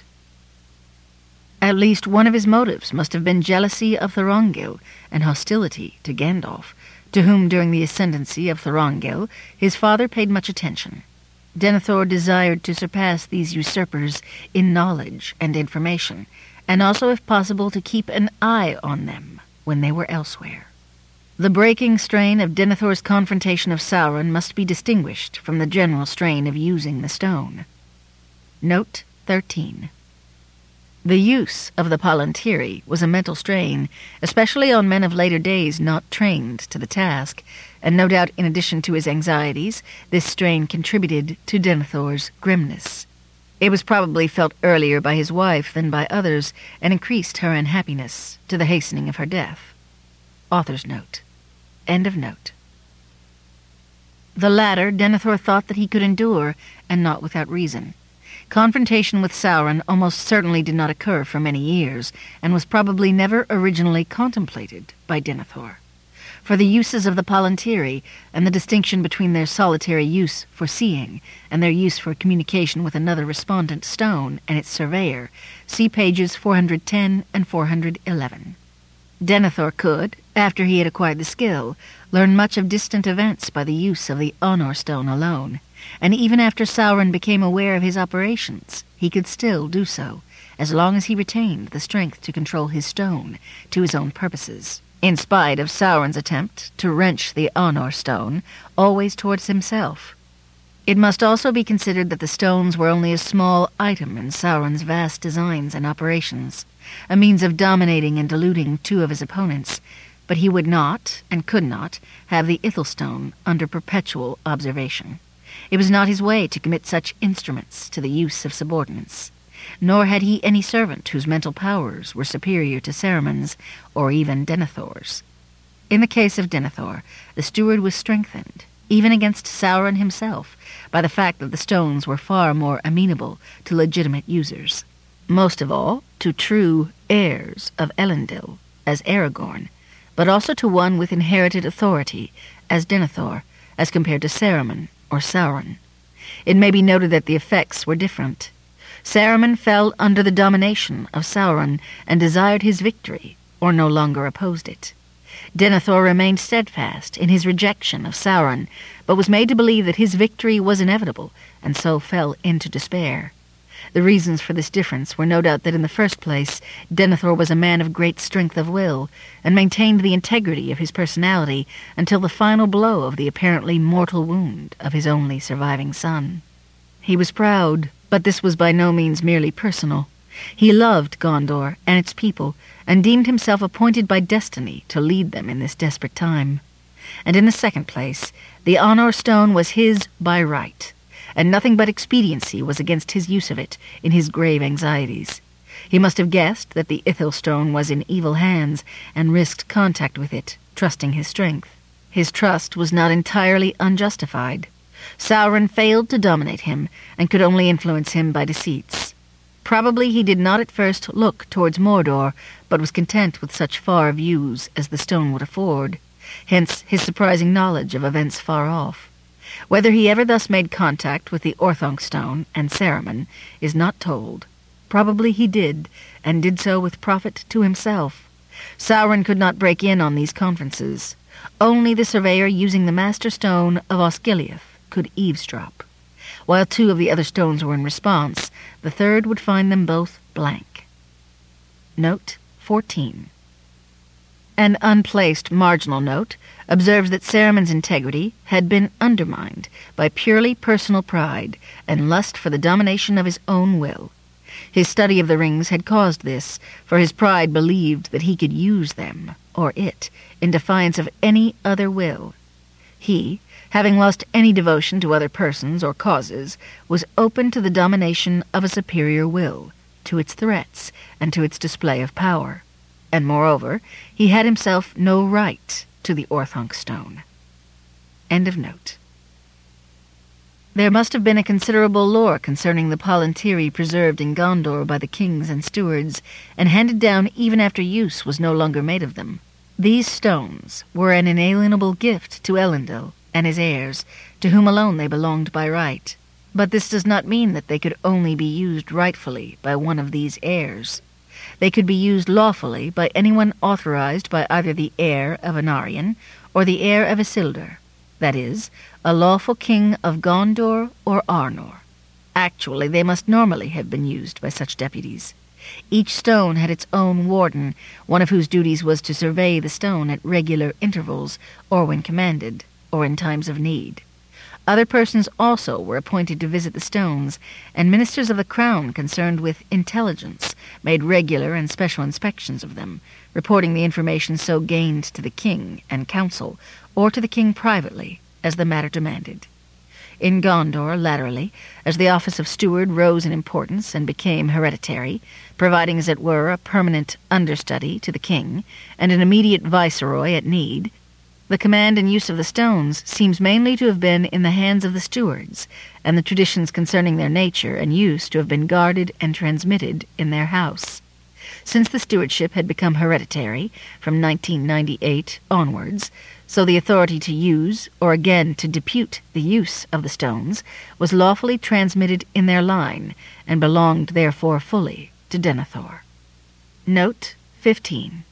At least one of his motives must have been jealousy of Thorongil and hostility to Gandalf, to whom during the ascendancy of Thorongil his father paid much attention. Denethor desired to surpass these usurpers in knowledge and information, and also, if possible, to keep an eye on them when they were elsewhere. The breaking strain of Denethor's confrontation of Sauron must be distinguished from the general strain of using the stone. Note thirteen. The use of the Palantiri was a mental strain, especially on men of later days not trained to the task, and no doubt in addition to his anxieties, this strain contributed to Denethor's grimness. It was probably felt earlier by his wife than by others, and increased her unhappiness to the hastening of her death. Author's note. End of note. The latter Denethor thought that he could endure, and not without reason. Confrontation with Sauron almost certainly did not occur for many years, and was probably never originally contemplated by Denethor. For the uses of the Palantiri, and the distinction between their solitary use for seeing, and their use for communication with another respondent stone and its surveyor, see pages four hundred ten and four hundred eleven. Denethor could, after he had acquired the skill, learn much of distant events by the use of the Honor Stone alone, and even after Sauron became aware of his operations, he could still do so, as long as he retained the strength to control his stone to his own purposes, in spite of Sauron's attempt to wrench the Honor Stone always towards himself. It must also be considered that the stones were only a small item in Sauron's vast designs and operations, a means of dominating and deluding two of his opponents, but he would not, and could not, have the Ithilstone under perpetual observation. It was not his way to commit such instruments to the use of subordinates, nor had he any servant whose mental powers were superior to Saruman's, or even Denethor's. In the case of Denethor, the steward was strengthened, even against Sauron himself, by the fact that the stones were far more amenable to legitimate users, most of all to true heirs of Elendil, as Aragorn, but also to one with inherited authority, as Denethor, as compared to Saruman or Sauron. It may be noted that the effects were different. Saruman fell under the domination of Sauron and desired his victory, or no longer opposed it. Denethor remained steadfast in his rejection of Sauron, but was made to believe that his victory was inevitable, and so fell into despair. The reasons for this difference were no doubt that in the first place Denethor was a man of great strength of will, and maintained the integrity of his personality until the final blow of the apparently mortal wound of his only surviving son. He was proud, but this was by no means merely personal. He loved Gondor and its people, and deemed himself appointed by destiny to lead them in this desperate time. And in the second place, the Honor Stone was his by right, and nothing but expediency was against his use of it in his grave anxieties. He must have guessed that the Ithilstone was in evil hands, and risked contact with it, trusting his strength. His trust was not entirely unjustified. Sauron failed to dominate him, and could only influence him by deceits. Probably he did not at first look towards Mordor, but was content with such far views as the stone would afford, hence his surprising knowledge of events far off. Whether he ever thus made contact with the Orthanc Stone and Saruman is not told. Probably he did, and did so with profit to himself. Sauron could not break in on these conferences. Only the surveyor using the Master Stone of Osgiliath could eavesdrop. While two of the other stones were in response, the third would find them both blank. Note fourteen. An unplaced marginal note observes that Saruman's integrity had been undermined by purely personal pride and lust for the domination of his own will. His study of the rings had caused this, for his pride believed that he could use them, or it, in defiance of any other will. He, having lost any devotion to other persons or causes, was open to the domination of a superior will, to its threats, and to its display of power. And moreover, he had himself no right to the Orthanc Stone. End of note. There must have been a considerable lore concerning the Palantiri preserved in Gondor by the kings and stewards, and handed down even after use was no longer made of them. These stones were an inalienable gift to Elendil and his heirs, to whom alone they belonged by right. But this does not mean that they could only be used rightfully by one of these heirs. They could be used lawfully by anyone authorized by either the heir of Anarion or the heir of Isildur, that is, a lawful king of Gondor or Arnor. Actually, they must normally have been used by such deputies. Each stone had its own warden, one of whose duties was to survey the stone at regular intervals, or when commanded, or in times of need. Other persons also were appointed to visit the stones, and ministers of the crown concerned with intelligence made regular and special inspections of them, reporting the information so gained to the king and council, or to the king privately, as the matter demanded. In Gondor, latterly, as the office of steward rose in importance and became hereditary, providing, as it were, a permanent understudy to the king, and an immediate viceroy at need, the command and use of the stones seems mainly to have been in the hands of the stewards, and the traditions concerning their nature and use to have been guarded and transmitted in their house. Since the stewardship had become hereditary from nineteen ninety-eight onwards, so the authority to use, or again to depute the use of the stones, was lawfully transmitted in their line, and belonged therefore fully to Denethor. Note fifteen.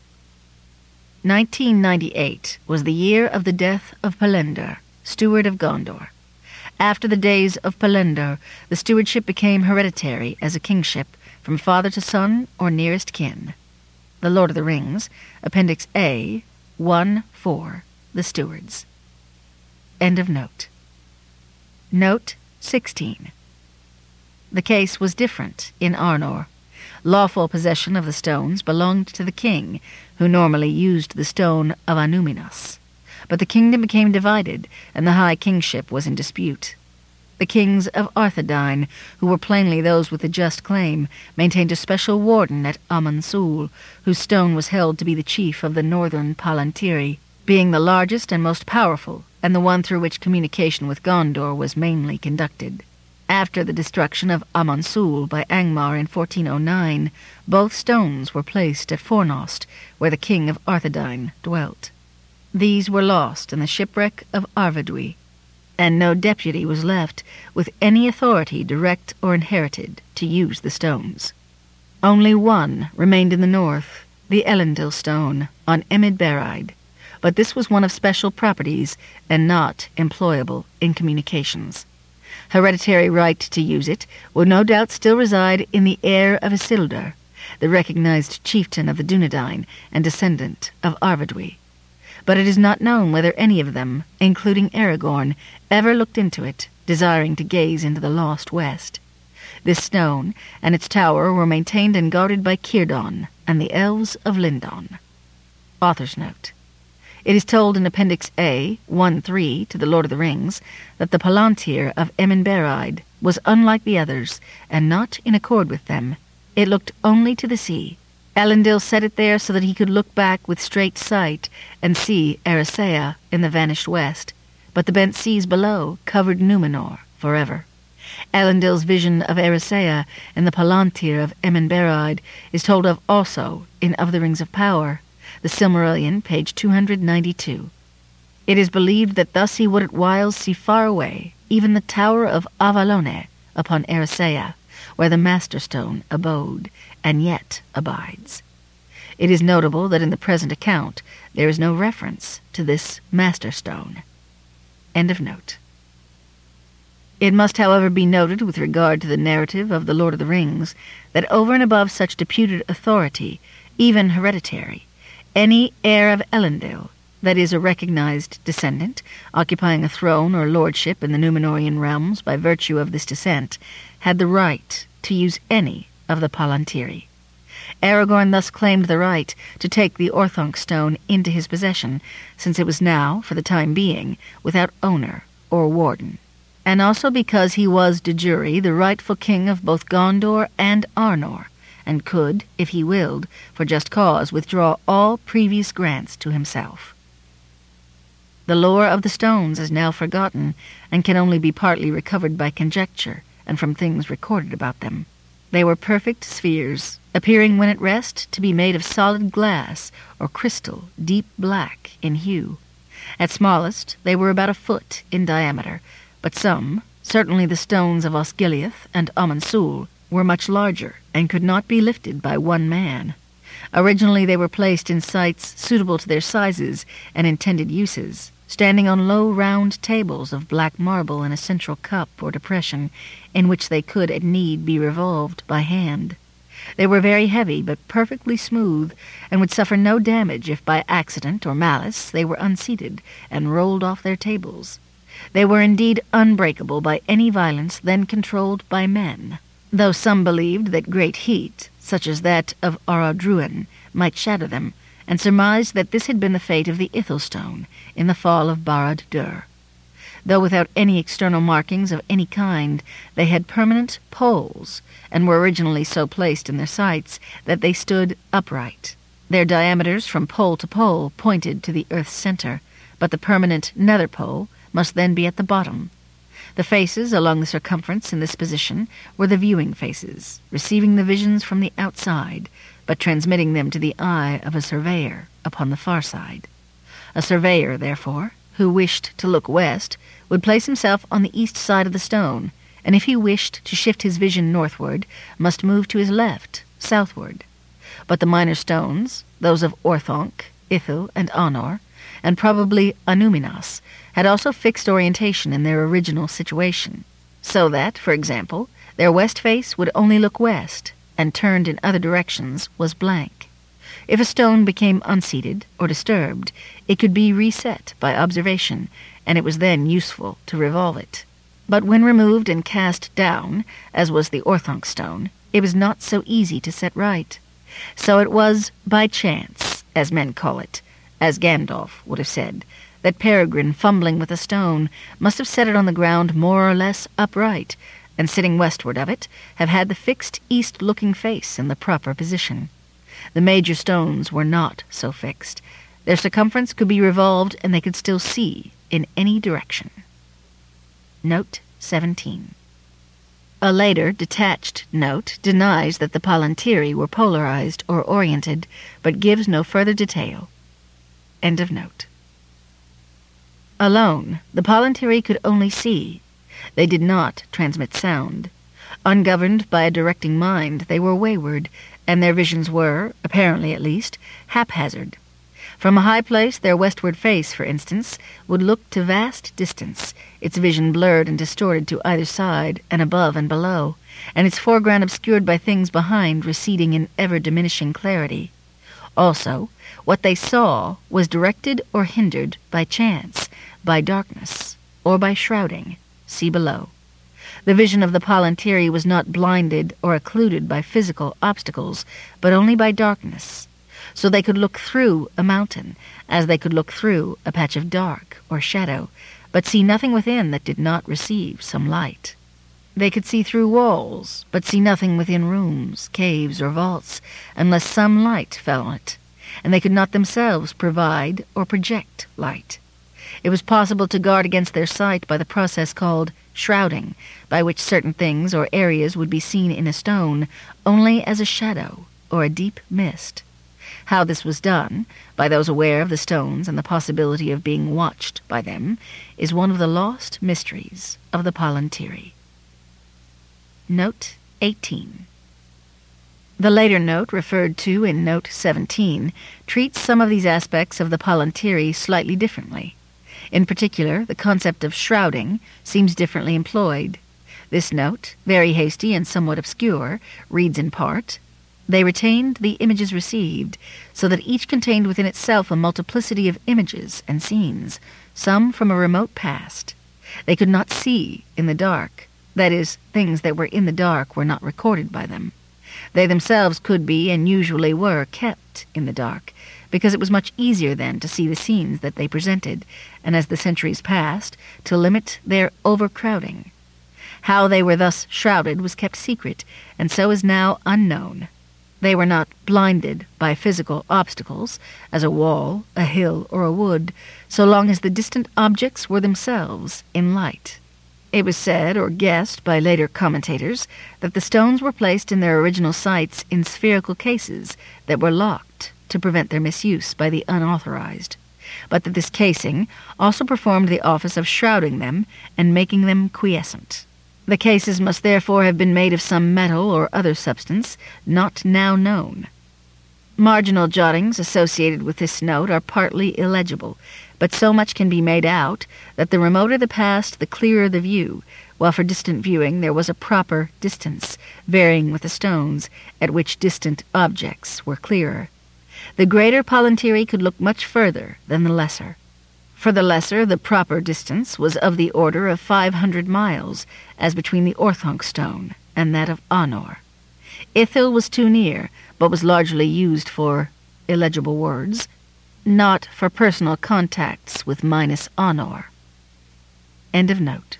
nineteen ninety-eight was the year of the death of Pelender, steward of Gondor. After the days of Pelender, the stewardship became hereditary as a kingship from father to son or nearest kin. The Lord of the Rings, Appendix A, one four, the stewards. End of note. Note sixteen. The case was different in Arnor. Lawful possession of the stones belonged to the king, who normally used the stone of Anúminas. But the kingdom became divided, and the high kingship was in dispute. The kings of Arthedain, who were plainly those with a just claim, maintained a special warden at Amansul, whose stone was held to be the chief of the northern Palantiri, being the largest and most powerful, and the one through which communication with Gondor was mainly conducted. After the destruction of Amansul by Angmar in fourteen oh nine, both stones were placed at Fornost, where the king of Arthedain dwelt. These were lost in the shipwreck of Arvedui, and no deputy was left with any authority, direct or inherited, to use the stones. Only one remained in the north, the Elendil stone, on Emid Bereid, but this was one of special properties and not employable in communications. Hereditary right to use it would no doubt still reside in the heir of Isildur, the recognized chieftain of the Dunedain and descendant of Arvedui. But it is not known whether any of them, including Aragorn, ever looked into it, desiring to gaze into the lost west. This stone and its tower were maintained and guarded by Círdan and the elves of Lindon. Author's note. It is told in Appendix A, one three, to The Lord of the Rings, that the Palantir of Emyn Bereid was unlike the others, and not in accord with them. It looked only to the sea. Elendil set it there so that he could look back with straight sight and see Eressëa in the vanished west, but the bent seas below covered Númenor forever. Elendil's vision of Eressëa in the Palantir of Emyn Bereid is told of also in Of the Rings of Power, the Silmarillion, page two hundred ninety-two. It is believed that thus he would at whiles see far away even the tower of Avalone upon Eressëa, where the Master Stone abode, and yet abides. It is notable that in the present account there is no reference to this Master Stone. End of note. It must, however, be noted with regard to the narrative of The Lord of the Rings that over and above such deputed authority, even hereditary, any heir of Elendil, that is, a recognized descendant, occupying a throne or lordship in the Númenorian realms by virtue of this descent, had the right to use any of the Palantiri. Aragorn thus claimed the right to take the Orthanc stone into his possession, since it was now, for the time being, without owner or warden, and also because he was de jure the rightful king of both Gondor and Arnor, and could, if he willed, for just cause, withdraw all previous grants to himself. The lore of the stones is now forgotten, and can only be partly recovered by conjecture, and from things recorded about them. They were perfect spheres, appearing when at rest to be made of solid glass or crystal, deep black in hue. At smallest, they were about a foot in diameter, but some, certainly the stones of Osgiliath and Amansul, were much larger and could not be lifted by one man. Originally they were placed in sites suitable to their sizes and intended uses, standing on low round tables of black marble in a central cup or depression, in which they could at need be revolved by hand. They were very heavy but perfectly smooth, and would suffer no damage if by accident or malice they were unseated and rolled off their tables. They were indeed unbreakable by any violence then controlled by men, though some believed that great heat, such as that of Aradruin, might shatter them, and surmised that this had been the fate of the Ithilstone in the fall of Barad-dur. Though without any external markings of any kind, they had permanent poles, and were originally so placed in their sites that they stood upright. Their diameters from pole to pole pointed to the earth's center, but the permanent nether pole must then be at the bottom. The faces along the circumference in this position were the viewing faces, receiving the visions from the outside, but transmitting them to the eye of a surveyor upon the far side. A surveyor, therefore, who wished to look west, would place himself on the east side of the stone, and if he wished to shift his vision northward, must move to his left, southward. But the minor stones, those of Orthanc, Ithil, and Anor, and probably Anuminas, had also fixed orientation in their original situation, so that, for example, their west face would only look west, and turned in other directions was blank. If a stone became unseated or disturbed, it could be reset by observation, and it was then useful to revolve it. But when removed and cast down, as was the Orthanc stone, it was not so easy to set right. So it was by chance, as men call it, as Gandalf would have said, that Peregrine, fumbling with a stone, must have set it on the ground more or less upright, and sitting westward of it, have had the fixed east-looking face in the proper position. The major stones were not so fixed. Their circumference could be revolved, and they could still see in any direction. Note seventeen. A later, detached note denies that the Palantiri were polarized or oriented, but gives no further detail. End of note. Alone, the Palantiri could only see. They did not transmit sound. Ungoverned by a directing mind, they were wayward, and their visions were, apparently at least, haphazard. From a high place, their westward face, for instance, would look to vast distance, its vision blurred and distorted to either side, and above and below, and its foreground obscured by things behind receding in ever-diminishing clarity. Also, what they saw was directed or hindered by chance, by darkness, or by shrouding. See below. The vision of the Palantiri was not blinded or occluded by physical obstacles, but only by darkness. So they could look through a mountain, as they could look through a patch of dark or shadow, but see nothing within that did not receive some light. They could see through walls, but see nothing within rooms, caves, or vaults, unless some light fell on it, and they could not themselves provide or project light. It was possible to guard against their sight by the process called shrouding, by which certain things or areas would be seen in a stone only as a shadow or a deep mist. How this was done, by those aware of the stones and the possibility of being watched by them, is one of the lost mysteries of the Palantiri. Note eighteen. The later note referred to in Note seventeen treats some of these aspects of the Palantiri slightly differently. In particular, the concept of shrouding seems differently employed. This note, very hasty and somewhat obscure, reads in part, "They retained the images received, so that each contained within itself a multiplicity of images and scenes, some from a remote past. They could not see in the dark, that is, things that were in the dark were not recorded by them. They themselves could be, and usually were, kept in the dark, because it was much easier then to see the scenes that they presented, and as the centuries passed, to limit their overcrowding. How they were thus shrouded was kept secret, and so is now unknown. They were not blinded by physical obstacles, as a wall, a hill, or a wood, so long as the distant objects were themselves in light. It was said, or guessed by later commentators, that the stones were placed in their original sites in spherical cases that were locked to prevent their misuse by the unauthorized, but that this casing also performed the office of shrouding them and making them quiescent. The cases must therefore have been made of some metal or other substance not now known. Marginal jottings associated with this note are partly illegible, but so much can be made out that the remoter the past, the clearer the view, while for distant viewing there was a proper distance, varying with the stones, at which distant objects were clearer. The greater Palantiri could look much further than the lesser. For the lesser, the proper distance was of the order of five hundred miles, as between the Orthanc stone and that of Anor. Ithil was too near, but was largely used for illegible words, not for personal contacts with Minas Anor. End of note.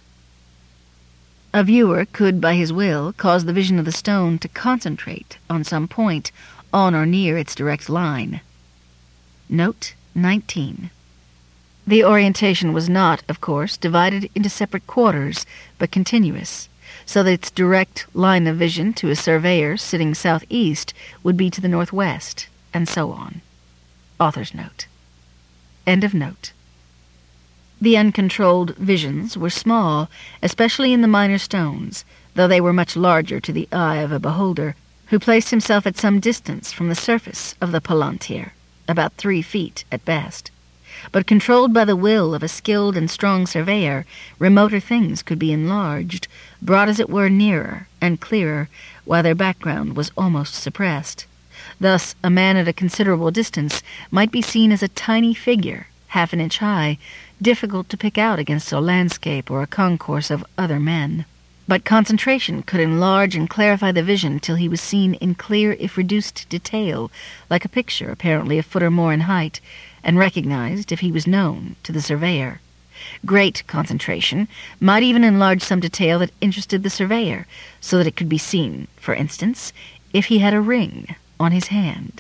A viewer could, by his will, cause the vision of the stone to concentrate on some point on or near its direct line. Note nineteen. The orientation was not, of course, divided into separate quarters, but continuous, so that its direct line of vision to a surveyor sitting southeast would be to the northwest, and so on. Author's note. End of note. The uncontrolled visions were small, especially in the minor stones, though they were much larger to the eye of a beholder, who placed himself at some distance from the surface of the Palantir, about three feet at best. But controlled by the will of a skilled and strong surveyor, remoter things could be enlarged, brought as it were nearer and clearer, while their background was almost suppressed. Thus, a man at a considerable distance might be seen as a tiny figure, half an inch high, difficult to pick out against a landscape or a concourse of other men. But concentration could enlarge and clarify the vision till he was seen in clear if reduced detail, like a picture apparently a foot or more in height, and recognized if he was known to the surveyor. Great concentration might even enlarge some detail that interested the surveyor, so that it could be seen, for instance, if he had a ring on his hand.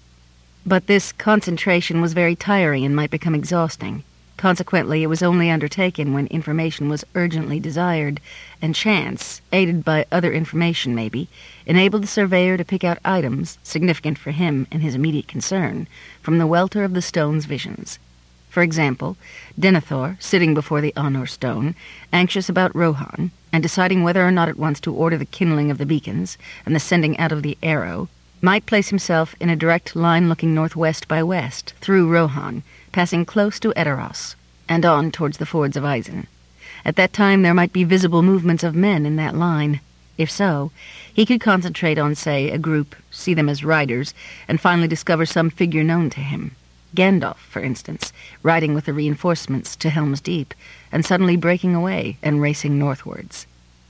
But this concentration was very tiring and might become exhausting. Consequently, it was only undertaken when information was urgently desired, and chance, aided by other information maybe, enabled the surveyor to pick out items, significant for him and his immediate concern, from the welter of the stone's visions. For example, Denethor, sitting before the Anor stone, anxious about Rohan, and deciding whether or not at once to order the kindling of the beacons and the sending out of the arrow, might place himself in a direct line looking northwest by west, through Rohan, passing close to Edoras, and on towards the fords of Isen. At that time there might be visible movements of men in that line. If so, he could concentrate on, say, a group, see them as riders, and finally discover some figure known to him. Gandalf, for instance, riding with the reinforcements to Helm's Deep, and suddenly breaking away and racing northwards.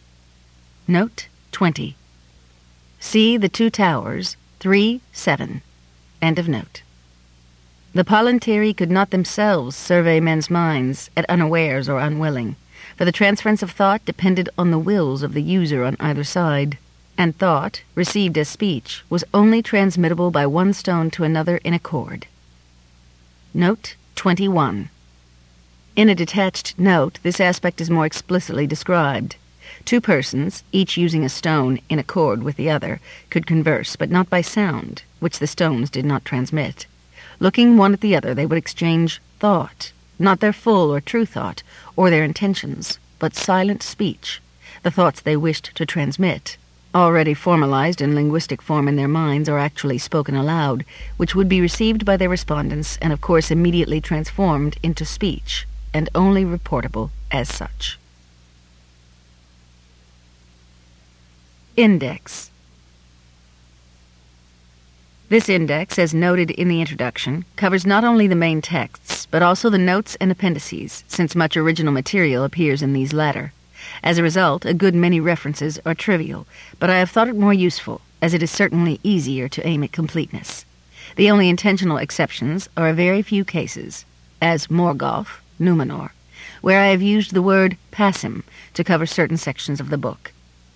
Note twenty. See the two towers, three, seven. End of note. The Palantiri could not themselves survey men's minds at unawares or unwilling, for the transference of thought depended on the wills of the user on either side, and thought, received as speech, was only transmittable by one stone to another in accord. Note twenty-one. In a detached note, this aspect is more explicitly described. Two persons, each using a stone in accord with the other, could converse, but not by sound, which the stones did not transmit. Looking one at the other, they would exchange thought, not their full or true thought, or their intentions, but silent speech, the thoughts they wished to transmit, already formalized in linguistic form in their minds or actually spoken aloud, which would be received by their respondents and of course immediately transformed into speech, and only reportable as such. Index. This index, as noted in the introduction, covers not only the main texts, but also the notes and appendices, since much original material appears in these latter. As a result, a good many references are trivial, but I have thought it more useful, as it is certainly easier to aim at completeness. The only intentional exceptions are a very few cases, as Morgoth, Numenor, where I have used the word passim to cover certain sections of the book.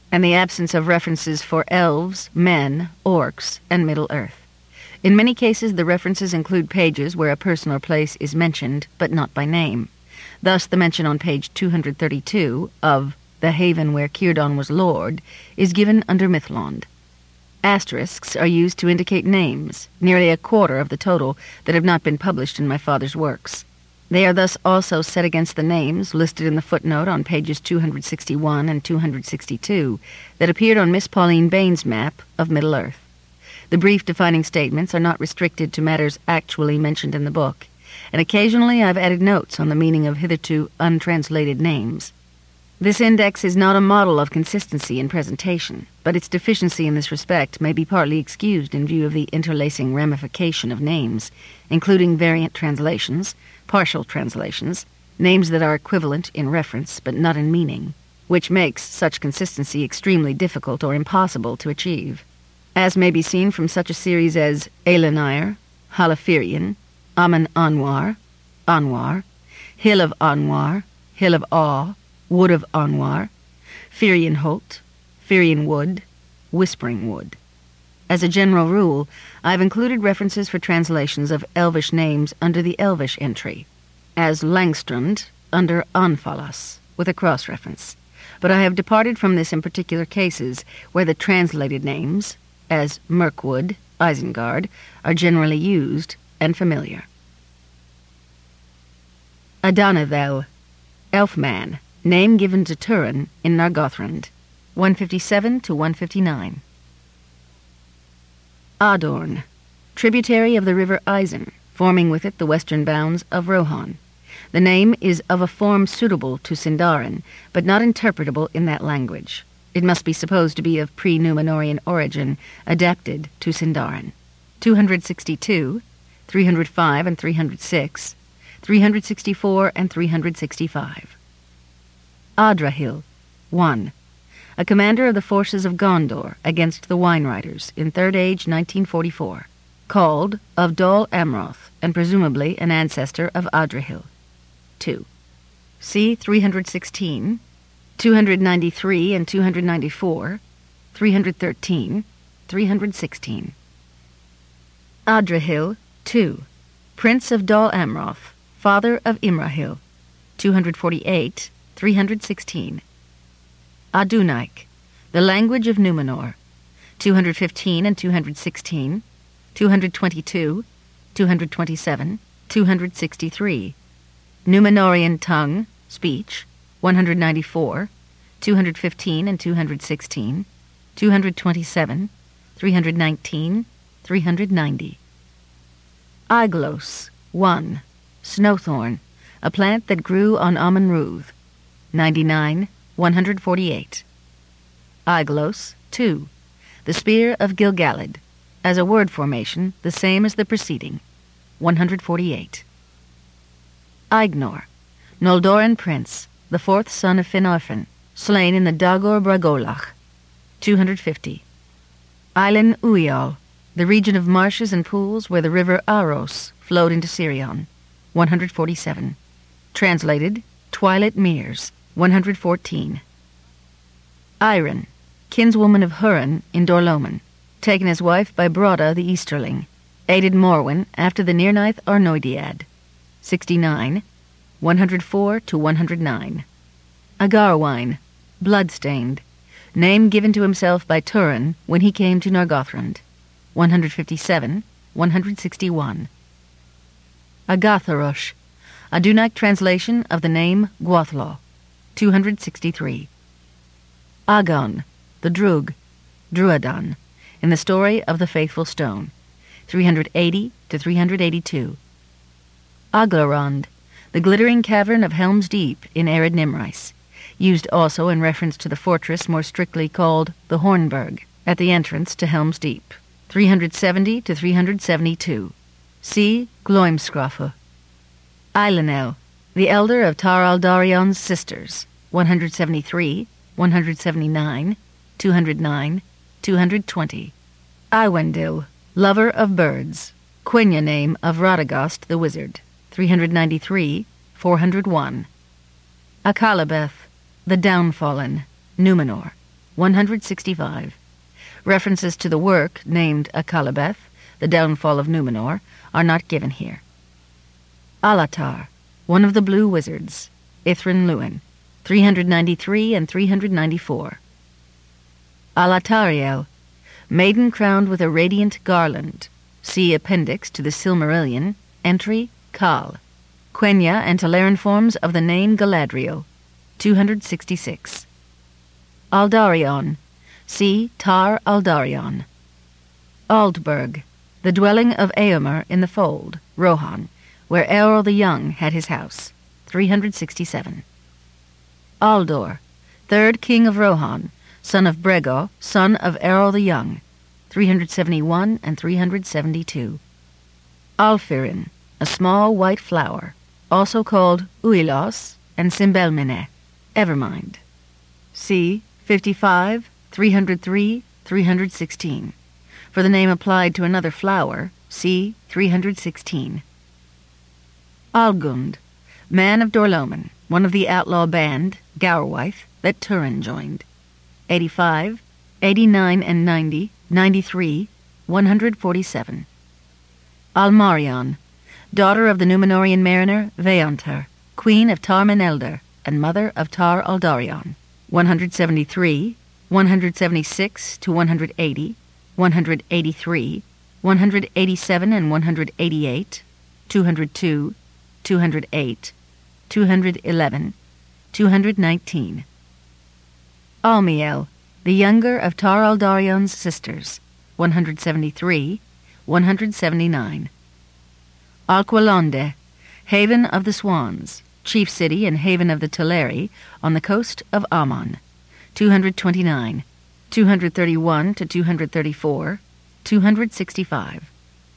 and the absence of references for elves, men, orcs, and Middle-earth. In many cases, the references include pages where a person or place is mentioned, but not by name. Thus, the mention on page two hundred thirty-two of the haven where Círdan was lord is given under Mythlond. Asterisks are used to indicate names, nearly a quarter of the total, that have not been published in my father's works. They are thus also set against the names listed in the footnote on pages two hundred sixty-one and two hundred sixty-two that appeared on Miss Pauline Bain's map of Middle-earth. The brief defining statements are not restricted to matters actually mentioned in the book, and occasionally I've added notes on the meaning of hitherto untranslated names. This index is not a model of consistency in presentation, but its deficiency in this respect may be partly excused in view of the interlacing ramification of names, including variant translations, partial translations, names that are equivalent in reference but not in meaning, which makes such consistency extremely difficult or impossible to achieve, as may be seen from such a series as Eilonir, Halaphirion, Aman Anwar, Anwar, Hill of Anwar, Hill of Awe, Wood of Anwar, Firion Holt, Firion Wood, Whispering Wood. As a general rule, I've included references for translations of Elvish names under the Elvish entry, as Langstrand under Anfalas, with a cross-reference. But I have departed from this in particular cases where the translated names, as Mirkwood, Isengard, are generally used and familiar. Adanavell, Elfman, name given to Turin in Nargothrond, one fifty-seven to one fifty-nine. Adorn, tributary of the river Isen, forming with it the western bounds of Rohan. The name is of a form suitable to Sindarin, but not interpretable in that language. It must be supposed to be of pre-Númenórean origin, adapted to Sindarin. two hundred sixty-two, three hundred five and three hundred six, three hundred sixty-four and three hundred sixty-five. Adrahil, one. A commander of the forces of Gondor against the Wine Riders in Third Age nineteen forty-four, called of Dol Amroth, and presumably an ancestor of Adrahil. two. C. three hundred sixteen, two hundred ninety-three and two hundred ninety-four, three hundred thirteen, three hundred sixteen. Adrahil, two. Prince of Dol Amroth, father of Imrahil, two hundred forty-eight, three hundred sixteen. Adunaik, the language of Númenor, two hundred fifteen and two hundred sixteen, two hundred twenty-two, two hundred twenty-seven, two hundred sixty-three. Númenorian tongue, speech, one hundred ninety-four, two hundred fifteen and two hundred sixteen, two hundred twenty-seven, three hundred nineteen, three hundred ninety. Aiglos, one. Snowthorn, a plant that grew on Amon Rûdh, ninety-nine, one hundred forty-eight. Aiglos, two. The spear of Gilgalad, as a word formation, the same as the preceding, one hundred forty-eight. Aignor, Noldoran prince, the fourth son of Finarfin, slain in the Dagor Bragolach, two hundred fifty. Eilen Uial, the region of marshes and pools where the river Aros flowed into Sirion, one hundred forty-seven. Translated, Twilit Meres, one hundred fourteen. Iron, kinswoman of Hurin in Dorloman, taken as wife by Broda the Easterling, aided Morwen after the Nirnaeth Arnoediad, sixty-nine, one hundred four to one hundred nine. Agarwine, blood-stained, name given to himself by Turin when he came to Nargothrond, one hundred fifty-seven, one hundred sixty-one. Agatharosh, a Dunaic translation of the name Gwathlo, two hundred sixty-three. Agon, the Drug, Druadan, in the story of the Faithful Stone, three hundred eighty to three hundred eighty-two. Aglarond, the glittering cavern of Helm's Deep in Ered Nimrais, used also in reference to the fortress more strictly called the Hornburg, at the entrance to Helm's Deep, three hundred seventy to three hundred seventy-two. See Gloimscrofa. Eilenel, the elder of Tar al-Darion's sisters, one hundred seventy-three, one hundred seventy-nine, two hundred nine, two hundred twenty. Iwendil, lover of birds, Quenya name of Radagast the wizard, three hundred ninety-three, four hundred one. Akalabeth, the downfallen, Númenor, one hundred sixty-five. References to the work, named Akallabeth, The Downfall of Numenor, are not given here. Alatar, one of the Blue Wizards, Ithrin Luin, three hundred ninety-three and three hundred ninety-four. Alatariel, maiden crowned with a radiant garland. See Appendix to the Silmarillion, entry Kal. Quenya and Teleran forms of the name Galadriel, two hundred sixty-six. Aldarion, see Tar Aldarion. Aldberg, the dwelling of Eomer in the Fold, Rohan, where Eorl the Young had his house, three hundred sixty-seven. Aldor, third king of Rohan, son of Brego, son of Eorl the Young, three hundred seventy-one and three hundred seventy-two. Alfirin, a small white flower, also called Uilos and Simbelmine, Evermind. See fifty-five, three hundred three, three hundred sixteen. For the name applied to another flower, see three hundred sixteen. Algund, man of Dorloman, one of the outlaw band, Gaurwythe, that Turin joined. eighty-five, eighty-nine and ninety, ninety-three, one hundred forty-seven. Almarion, daughter of the Númenórean mariner Veontar, queen of Tar Menelder, and mother of Tar Aldarion, one hundred seventy-three, one hundred seventy-six to one hundred eighty, one hundred eighty-three, one hundred eighty-seven and one hundred eighty-eight, two hundred two, two hundred eight, two hundred eleven, two hundred nineteen. Almiel, the younger of Tar Aldarion's sisters, one hundred seventy-three, one hundred seventy-nine. Alqualonde, haven of the Swans, chief city and haven of the Teleri, on the coast of Aman, two hundred twenty-nine, two hundred thirty-one to two hundred thirty-four, two hundred sixty-five.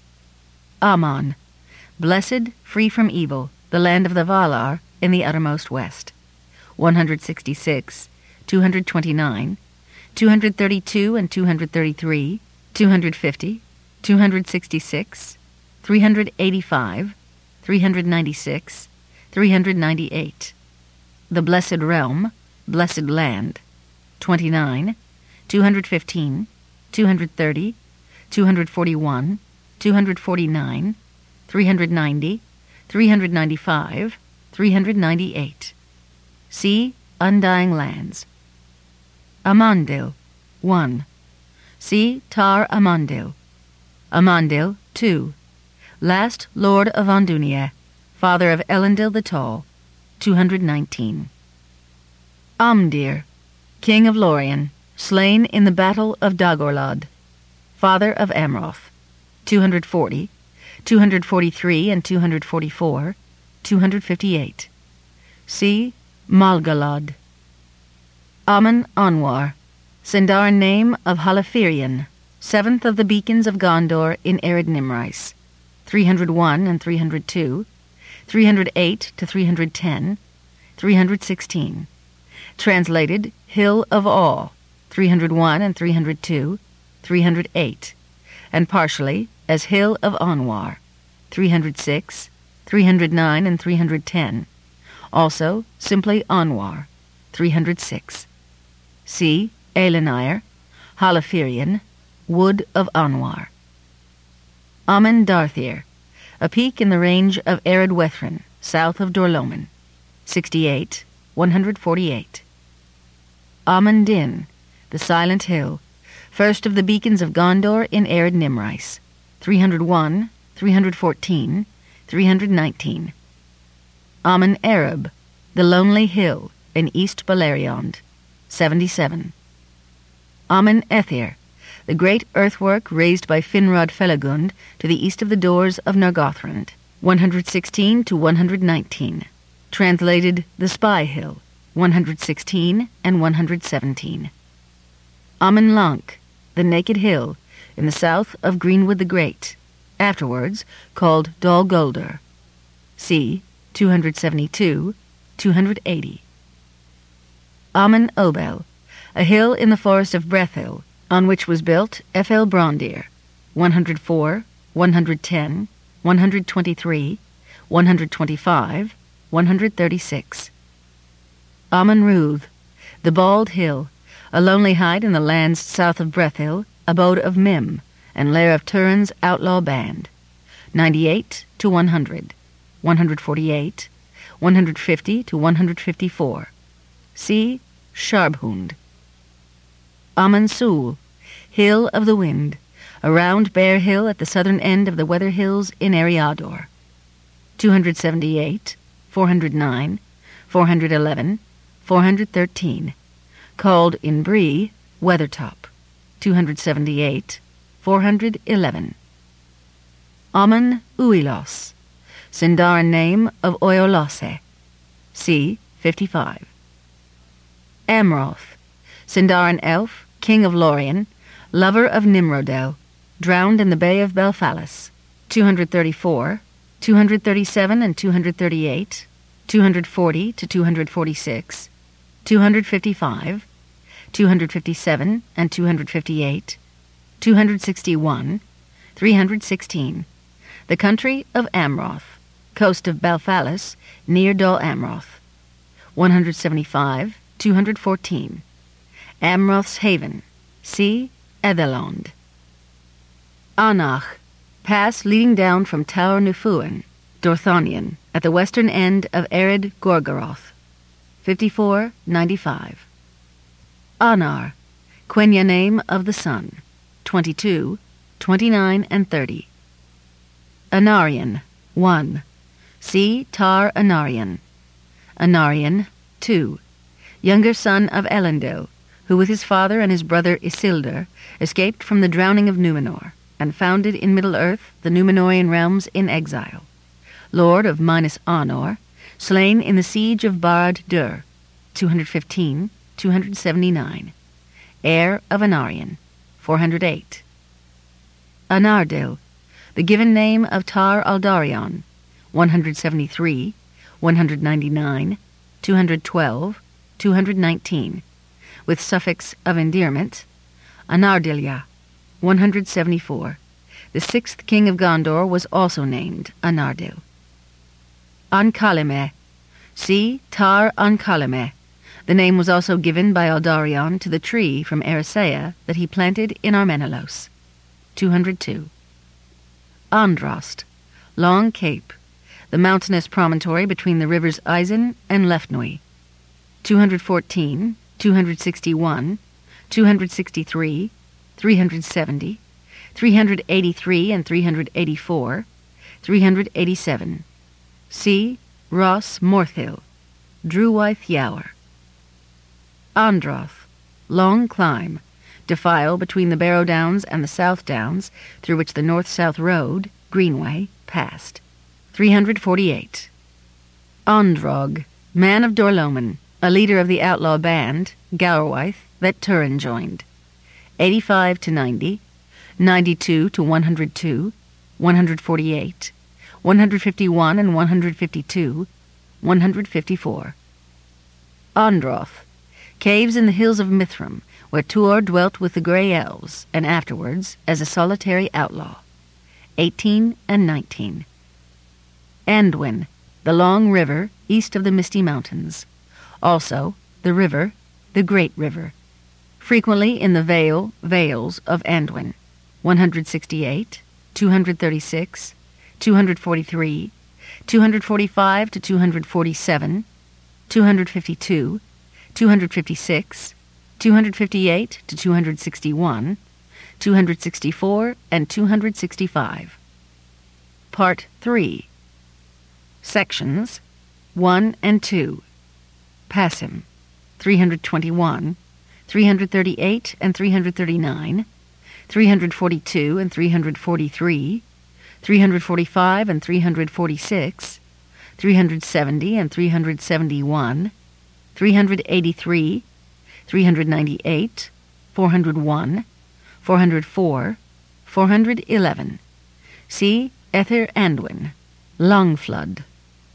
Aman, blessed, free from evil, the land of the Valar in the uttermost west, one hundred sixty-six, two hundred twenty-nine, two hundred thirty-two and two hundred thirty-three, two hundred fifty, two hundred sixty-six, three hundred eighty-five, three hundred ninety-six, three hundred ninety-eight. The Blessed Realm, Blessed Land, twenty-nine, two hundred fifteen, two hundred thirty, two hundred forty-one, two hundred forty-nine, three hundred ninety, three hundred ninety-five, three hundred ninety-eight. See Undying Lands. Amandil, one. See Tar Amandil. Amandil, two. Last Lord of Andunia, father of Elendil the Tall, two hundred nineteen. Amdir, king of Lorien, slain in the battle of Dagorlad, father of Amroth, two hundred forty, two hundred forty-three and two hundred forty-four, two hundred fifty-eight. See Malgalad. Aman Anwar, Sindarin name of Halafirion, seventh of the beacons of Gondor in Ered Nimrais, three hundred one and three hundred two, three hundred eight to three hundred ten, three hundred sixteen. Translated Hill of Awe, three hundred one and three hundred two, three hundred eight, and partially as Hill of Anwar, three hundred six, three hundred nine and three hundred ten. Also simply Anwar, three hundred six. See Elenire, Halafirion, Wood of Anwar. Amen Darthir, a peak in the range of Ered Wethrin, south of Dorloman, sixty-eight, one hundred forty-eight. Amen Din, the Silent Hill, first of the beacons of Gondor in Ered Nimrais, three hundred one, three hundred fourteen, three hundred nineteen. Amen Arab, the Lonely Hill in East Beleriand, seventy-seven. Amen Ethir, the great earthwork raised by Finrod Felagund to the east of the doors of Nargothrond, one hundred sixteen to one hundred nineteen. Translated The Spy Hill, one hundred sixteen and one hundred seventeen. Amen Lank, the Naked Hill, in the south of Greenwood the Great, afterwards called Dol Guldur. See two hundred seventy-two, two hundred eighty. Amen Obel, a hill in the forest of Brethil, on which was built Ethel Brondir, one hundred four, one hundred ten, one hundred twenty-three, one hundred twenty-five, one hundred thirty-six. Amen Ruth, the Bald Hill, a lonely height in the lands south of Brethil, abode of Mim, and lair of Turin's outlaw band. ninety-eight to one hundred, one hundred forty-eight, one hundred fifty to one hundred fifty-four. See Sharbhund. Amansul, Hill of the Wind, a round bare hill at the southern end of the Weather Hills in Eriador. two hundred seventy-eight, four hundred nine, four hundred eleven, four hundred thirteen. Called in Bree, Weathertop. two hundred seventy-eight, four hundred eleven. Aman Uilos, Sindarin name of Oyolose. C. fifty-five. Amroth, Sindarin elf, king of Lorien, lover of Nimrodel, drowned in the Bay of Belfalis. two hundred thirty-four, two hundred thirty-seven and two hundred thirty-eight, two hundred forty to two hundred forty-six, two hundred fifty-five, two hundred fifty-seven and two hundred fifty-eight, two hundred sixty-one, three hundred sixteen. The country of Amroth, coast of Belfalis, near Dol Amroth. one hundred seventy-five, two hundred fourteen. Amroth's haven. See Ethelond. Anach, pass leading down from Tower Nufuan, Dorthonion, at the western end of Ered Gorgoroth. fifty-four ninety-five. Anar, Quenya name of the sun. twenty-two, twenty-nine and thirty. Anarion, one. See Tar Anarion. Anarion, two. Younger son of Elendil, who with his father and his brother Isildur escaped from the drowning of Numenor, and founded in Middle-earth the Númenórean realms in exile. Lord of Minas Anor, slain in the siege of Barad-dûr, two hundred fifteen, two hundred seventy-nine. Heir of Anarion, four hundred eight. Anardil, the given name of Tar Aldarion, one hundred seventy-three, one hundred ninety-nine, two hundred twelve, two hundred nineteen, with suffix of endearment, Anardilya, one hundred seventy-four. The sixth king of Gondor was also named Anardil. Ankalime, see Tar Ankalime. The name was also given by Aldarion to the tree from Erisea that he planted in Armenelos. two hundred two. Androst, Long Cape, the mountainous promontory between the rivers Isen and Lefnui. two hundred fourteen, two hundred sixty-one, two hundred sixty-three, three hundred seventy, three hundred eighty-three and three hundred eighty-four, three hundred eighty-seven. See Ross Morthill, Drewwyth Yower. Androth, Long Climb, defile between the Barrow Downs and the South Downs, through which the north-south road, Greenway, passed. three hundred forty-eight. Ondrog, man of Dorloman, a leader of the outlaw band, Gaurwyth, that Turin joined. eighty-five to ninety, ninety-two to one hundred two, one hundred forty-eight, one hundred fifty-one and one hundred fifty-two, one hundred fifty-four. Ondroth, caves in the hills of Mithram, where Tuor dwelt with the Grey Elves, and afterwards as a solitary outlaw. eighteen and nineteen. Anduin, the long river east of the Misty Mountains. Also, the river, the Great River. Frequently in the vale, vales of Anduin. one hundred sixty-eight, two hundred thirty-six, two hundred forty-three, two hundred forty-five to two hundred forty-seven, two hundred fifty-two, two hundred fifty-six, two hundred fifty-eight to two hundred sixty-one, two hundred sixty-four, and two hundred sixty-five. Part three. Sections one and two. Passim, three hundred twenty-one, three hundred thirty-eight and three hundred thirty-nine, three hundred forty-two and three hundred forty-three, three hundred forty-five and three hundred forty-six, three hundred seventy and three hundred seventy-one, three hundred eighty-three, three hundred ninety-eight, four hundred one, four hundred four, four hundred eleven. See Ether Anduin, Longflood.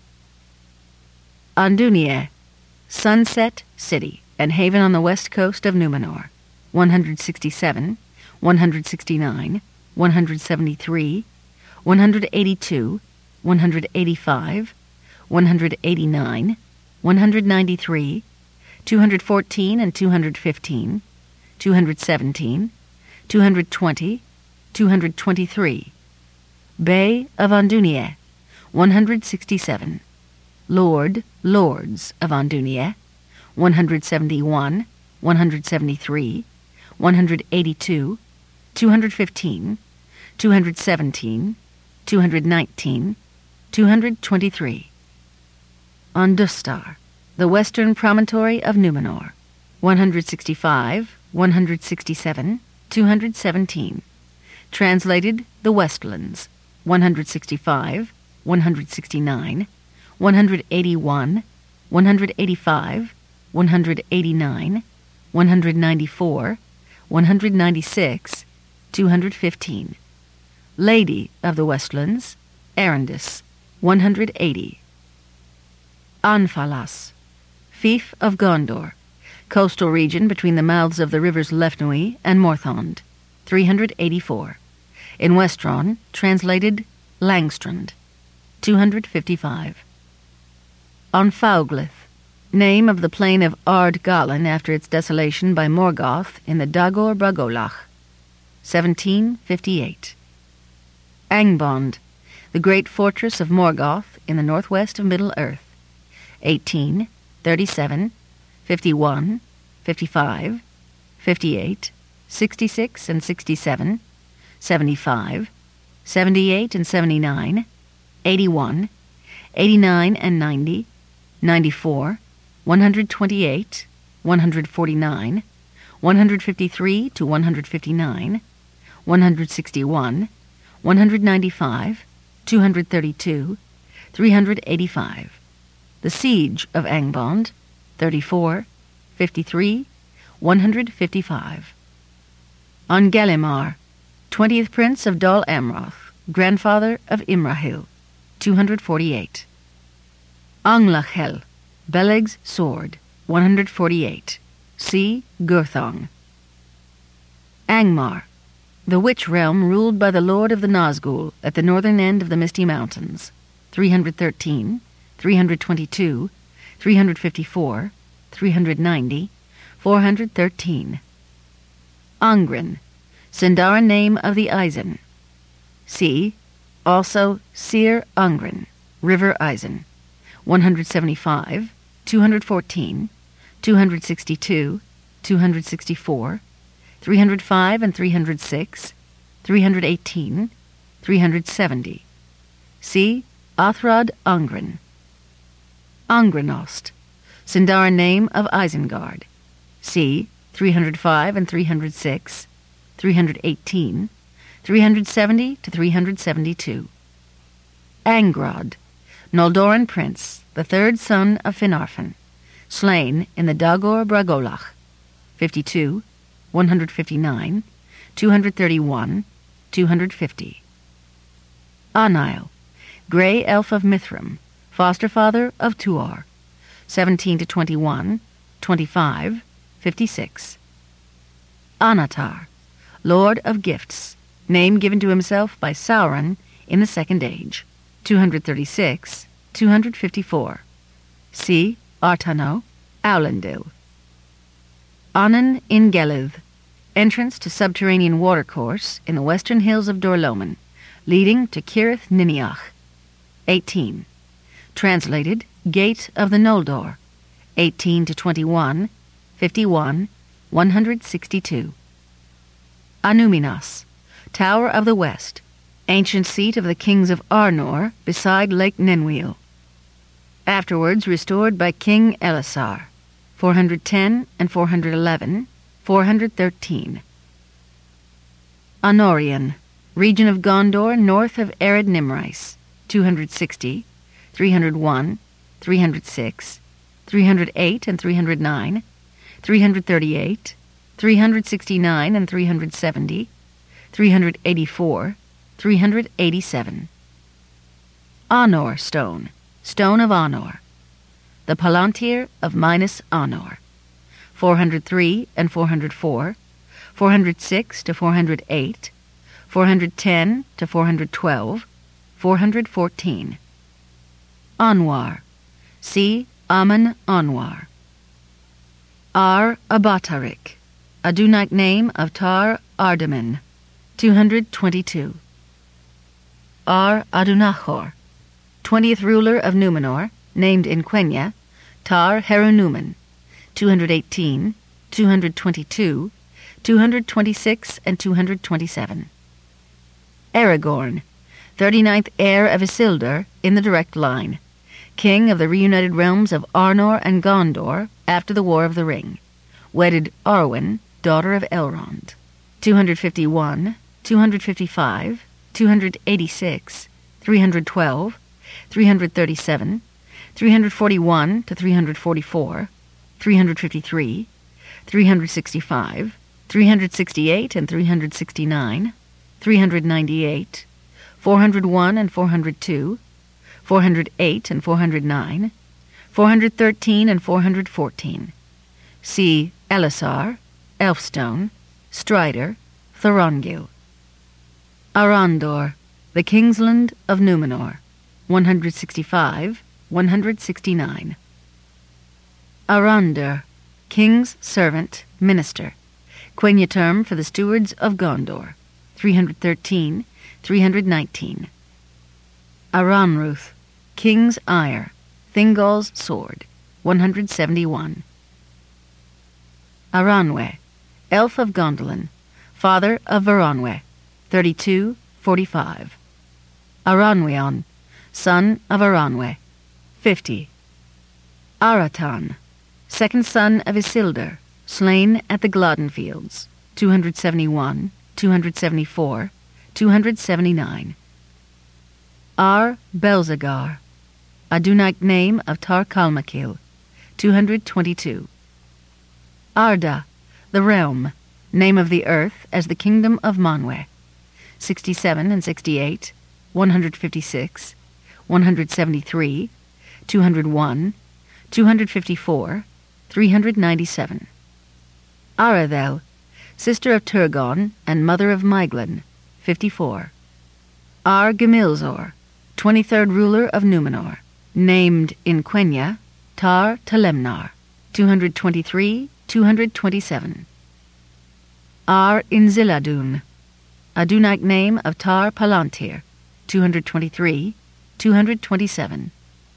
Andunie, Sunset City, and haven on the west coast of Numenor. one hundred sixty-seven, one hundred sixty-nine, one hundred seventy-three, one hundred eighty-two, one hundred eighty-five, one hundred eighty-nine, one hundred ninety-three, two hundred fourteen and two hundred fifteen, two hundred seventeen, two hundred twenty, two hundred twenty-three. Bay of Andunier, one hundred sixty-seven. Lord, Lords of Andunier, one hundred seventy-one, one hundred seventy-three, one hundred eighty-two, two hundred fifteen, two hundred seventeen, two hundred nineteen, two hundred twenty-three. Ondustar, the western promontory of Numenor, one hundred sixty-five, one hundred sixty-seven, two hundred seventeen. Translated, the Westlands, one hundred sixty-five, one hundred sixty-nine, one hundred eighty-one, one hundred eighty-five, one hundred eighty-nine, one hundred ninety-four, one hundred ninety-six, two hundred fifteen. Lady of the Westlands, Arendis, one hundred eighty. Anfalas, fief of Gondor, coastal region between the mouths of the rivers Lefnui and Morthond, three hundred eighty-four. In Westron, translated Langstrand, two hundred fifty-five. Anfauglith, name of the plain of Ard Galen after its desolation by Morgoth in the Dagor Bragolach, seventeen fifty-eight. Angband, the great fortress of Morgoth in the northwest of Middle-earth, eighteen, thirty-seven, fifty-one, fifty-five, fifty-eight, sixty-six and sixty-seven, seventy-five, seventy-eight and seventy-nine, eighty-one, eighty-nine and ninety, ninety-four, one hundred twenty-eight, one hundred forty-nine, one hundred fifty-three to one hundred fifty-nine, one hundred sixty-one, one hundred ninety-five, two hundred thirty-two, three hundred eighty-five. The siege of Angband, thirty-four, fifty-three, one hundred fifty-five. Angelimar, twentieth prince of Dol Amroth, grandfather of Imrahil, two hundred forty-eight. Anglachel, Beleg's sword, one hundred forty-eight. See Gurthong. Angmar, the witch realm ruled by the lord of the Nazgul at the northern end of the Misty Mountains, three hundred thirteen, three hundred twenty-two, three hundred fifty-four, three hundred ninety, four hundred thirteen. Angren, Sindarin name of the Eisen. See also Sir Angren, River Eisen, one hundred seventy-five, two hundred fourteen, two hundred sixty-two, two hundred sixty-four, three hundred five and three hundred six, three hundred eighteen, three hundred seventy. See Athrad Angren. Angrenost, Sindarin name of Isengard. See three hundred five and three hundred six, three hundred eighteen, three hundred seventy to three hundred seventy-two. Angrod, Noldoran prince, the third son of Finarfin, slain in the Dagor Bragolach, fifty-two, one hundred fifty-nine, two hundred thirty-one, two hundred fifty. Anail, grey elf of Mithram, foster father of Tuor, seventeen to twenty-one, twenty-five, fifty-six. Anatar, lord of gifts, name given to himself by Sauron in the Second Age, two hundred thirty-six, two hundred fifty-four. See Artano, Aulendil. Anan in Gelith, entrance to subterranean watercourse in the western hills of Dorloman, leading to Cirith Niniach, eighteen. Translated, Gate of the Noldor, eighteen to twenty-one, fifty-one, one hundred sixty-two. Anuminas, Tower of the West, ancient seat of the kings of Arnor beside Lake Nenwil. Afterwards restored by King Elisar, four hundred ten and four hundred eleven, four hundred thirteen. Anorian, region of Gondor north of Ered Nimrais, two hundred sixty, three hundred one, three hundred six, three hundred eight and three hundred nine, three hundred thirty-eight, three hundred sixty-nine and three hundred seventy, three hundred eighty-four, three hundred eighty-seven. Anor stone, stone of Anor, the Palantir of Minas Anor, four hundred three and four hundred four, four hundred six to four hundred eight, four hundred ten to four hundred twelve, four hundred fourteen. Anwar, see Aman Anwar. Ar Abatarik, Adunike name of Tar Ardaman, two hundred twenty-two. Ar Adunachor, twentieth ruler of Numenor, named in Quenya, Tar Herunuman, two hundred eighteen, two hundred twenty-two, two hundred twenty-six, and two hundred twenty-seven. Aragorn, thirty-ninth heir of Isildur in the direct line, king of the reunited realms of Arnor and Gondor after the War of the Ring, wedded Arwen, daughter of Elrond, two hundred fifty-one, two hundred fifty-five, two hundred eighty-six, three hundred twelve, three hundred thirty-seven, three hundred forty-one to three hundred forty-four, three hundred fifty-three, three hundred sixty-five, three hundred sixty-eight and three hundred sixty-nine, three hundred ninety-eight, four hundred one and four hundred two, four hundred eight and four hundred nine, four hundred thirteen and four hundred fourteen. See Elisar, Elfstone, Strider, Thorongil. Arandor, the Kingsland of Numenor, one hundred sixty-five, one hundred sixty-nine. Arandir, King's Servant, Minister, Quenya term for the Stewards of Gondor, three hundred thirteen, three hundred nineteen. Aranruth, King's Ire, Thingol's Sword, one hundred seventy-one. Aranwe, Elf of Gondolin, father of Veronwe, thirty-two, forty-five. Aranweon, son of Aranwe, fifty. Aratan, second son of Isildur, slain at the Gladden Fields, two hundred seventy-one, two hundred seventy-four, two hundred seventy-nine. Ar Belzagar, Adunike name of Tar Kalmakil, two hundred twenty-two. Arda, the realm, name of the earth as the kingdom of Manwe, sixty-seven and sixty-eight, one hundred fifty-six, one hundred seventy-three, two hundred one, two hundred fifty-four, three hundred ninety-seven. Arathel, sister of Turgon and mother of Maiglin, fifty-four. Ar Gemilzor, twenty-third ruler of Numenor, named in Quenya Tar Talemnar, two hundred twenty-three, two hundred twenty-seven. Ar Inziladun, Adunike name of Tar Palantir, two hundred twenty-three, two hundred twenty-seven.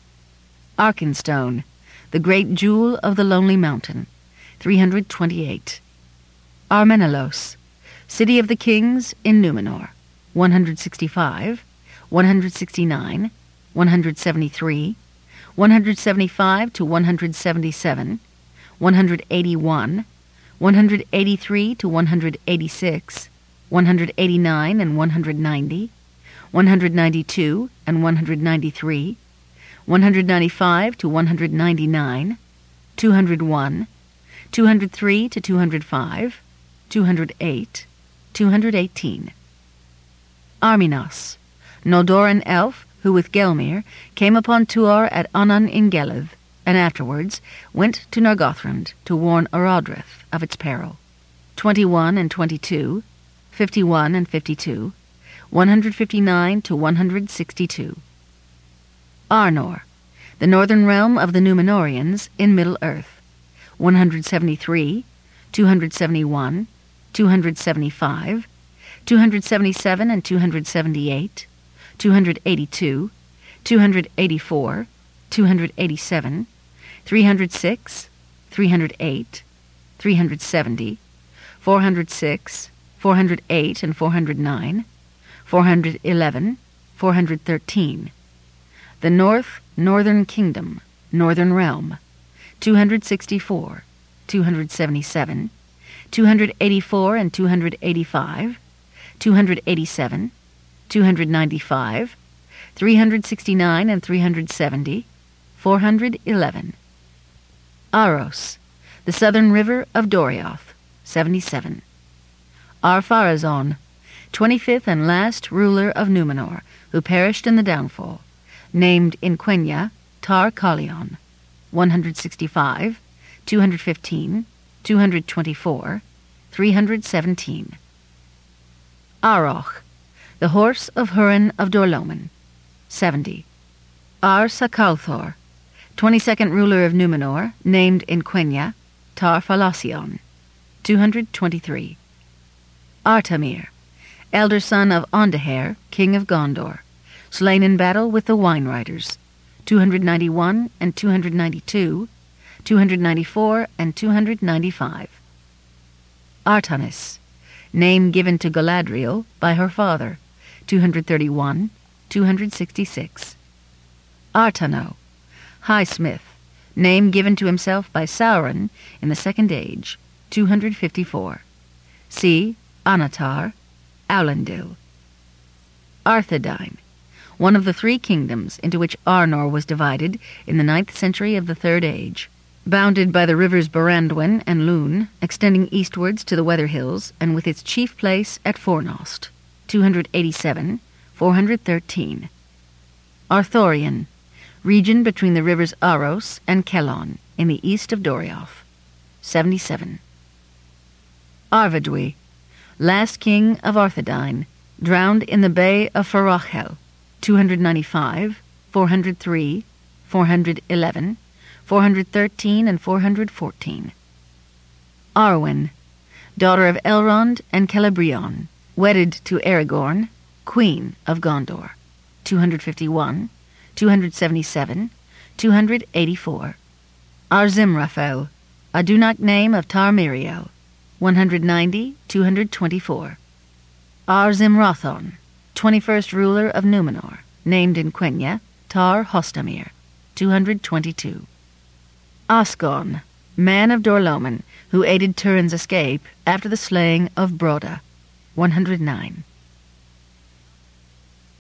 Arkenstone, the great jewel of the Lonely Mountain, three hundred twenty-eight. Armenelos, city of the kings in Numenor, one hundred sixty-five, one hundred sixty-nine, one hundred seventy-three, one hundred seventy-five to one hundred seventy-seven, one hundred eighty-one, one hundred eighty-three to one hundred eighty-six, one hundred eighty-nine and one hundred ninety, one hundred ninety-two and one hundred ninety-three, one hundred ninety-five to one hundred ninety-nine, two hundred one, two hundred three to two hundred five, two hundred eight, two hundred eighteen. Arminas, Noldoran elf who with Gelmir came upon Tuor at Annan in Geleth, and afterwards went to Nargothrond to warn Arodreth of its peril, twenty-one and twenty-two, fifty-one and fifty-two, one hundred fifty-nine to one hundred sixty-two. Arnor, the northern realm of the Númenóreans in Middle-earth, one hundred seventy-three, two hundred seventy-one, two hundred seventy-five, two hundred seventy-seven and two hundred seventy-eight, two hundred eighty-two, two hundred eighty-four, two hundred eighty-seven, three hundred six, three hundred eight, three hundred seventy, four hundred six, four hundred eight and four hundred nine, four hundred eleven, four hundred thirteen. The North, Northern Kingdom, Northern Realm, two hundred sixty-four, two hundred seventy-seven, two hundred eighty-four and two hundred eighty-five, two hundred eighty-seven, two hundred ninety-five, three hundred sixty-nine and three hundred seventy, four hundred eleven. Aros, the southern river of Dorioth, seventy-seven. Ar-Pharazôn, twenty-fifth and last ruler of Numenor, who perished in the downfall, named in Quenya Tar Kalion, one hundred sixty-five, two hundred fifteen, two hundred twenty-four, three hundred seventeen. Aroch, the horse of Hurin of Dorloman, seventy. Ar-Sakalthor, twenty-second ruler of Numenor, named in Quenya Tar Phalassion, two hundred twenty-three. Artamir, elder son of Ondehair, king of Gondor, slain in battle with the Wine Riders, two hundred ninety-one and two hundred ninety-two, two hundred ninety-four and two hundred ninety-five. Artanis, name given to Galadriel by her father, two hundred thirty-one, two hundred sixty-six. Artano, High Smith, name given to himself by Sauron in the Second Age, two hundred fifty-four. See Anatar, Aulendil. Arthedain, one of the three kingdoms into which Arnor was divided in the ninth century of the Third Age, bounded by the rivers Barandwen and Lune, extending eastwards to the Weather Hills, and with its chief place at Fornost, two hundred eighty-seven, four hundred thirteen. Arthorian, region between the rivers Aros and Kelon, in the east of Dorioth, seventy-seven. Arvedui, last king of Arthedain, drowned in the Bay of Farachel, two hundred ninety-five, four hundred three, four hundred eleven, four hundred thirteen, and four hundred fourteen. Arwen, daughter of Elrond and Celebrion, wedded to Aragorn, queen of Gondor, two hundred fifty-one, two hundred seventy-seven, two hundred eighty-four. Arzimrafel, Adunnak name of Tar Miriel, one hundred ninety, two hundred twenty-four. Arzimrathon, twenty-first ruler of Numenor, named in Quenya, Tar Hostamir, two hundred twenty-two. Osgon, man of Dorloman, who aided Turin's escape after the slaying of Broda, one hundred nine.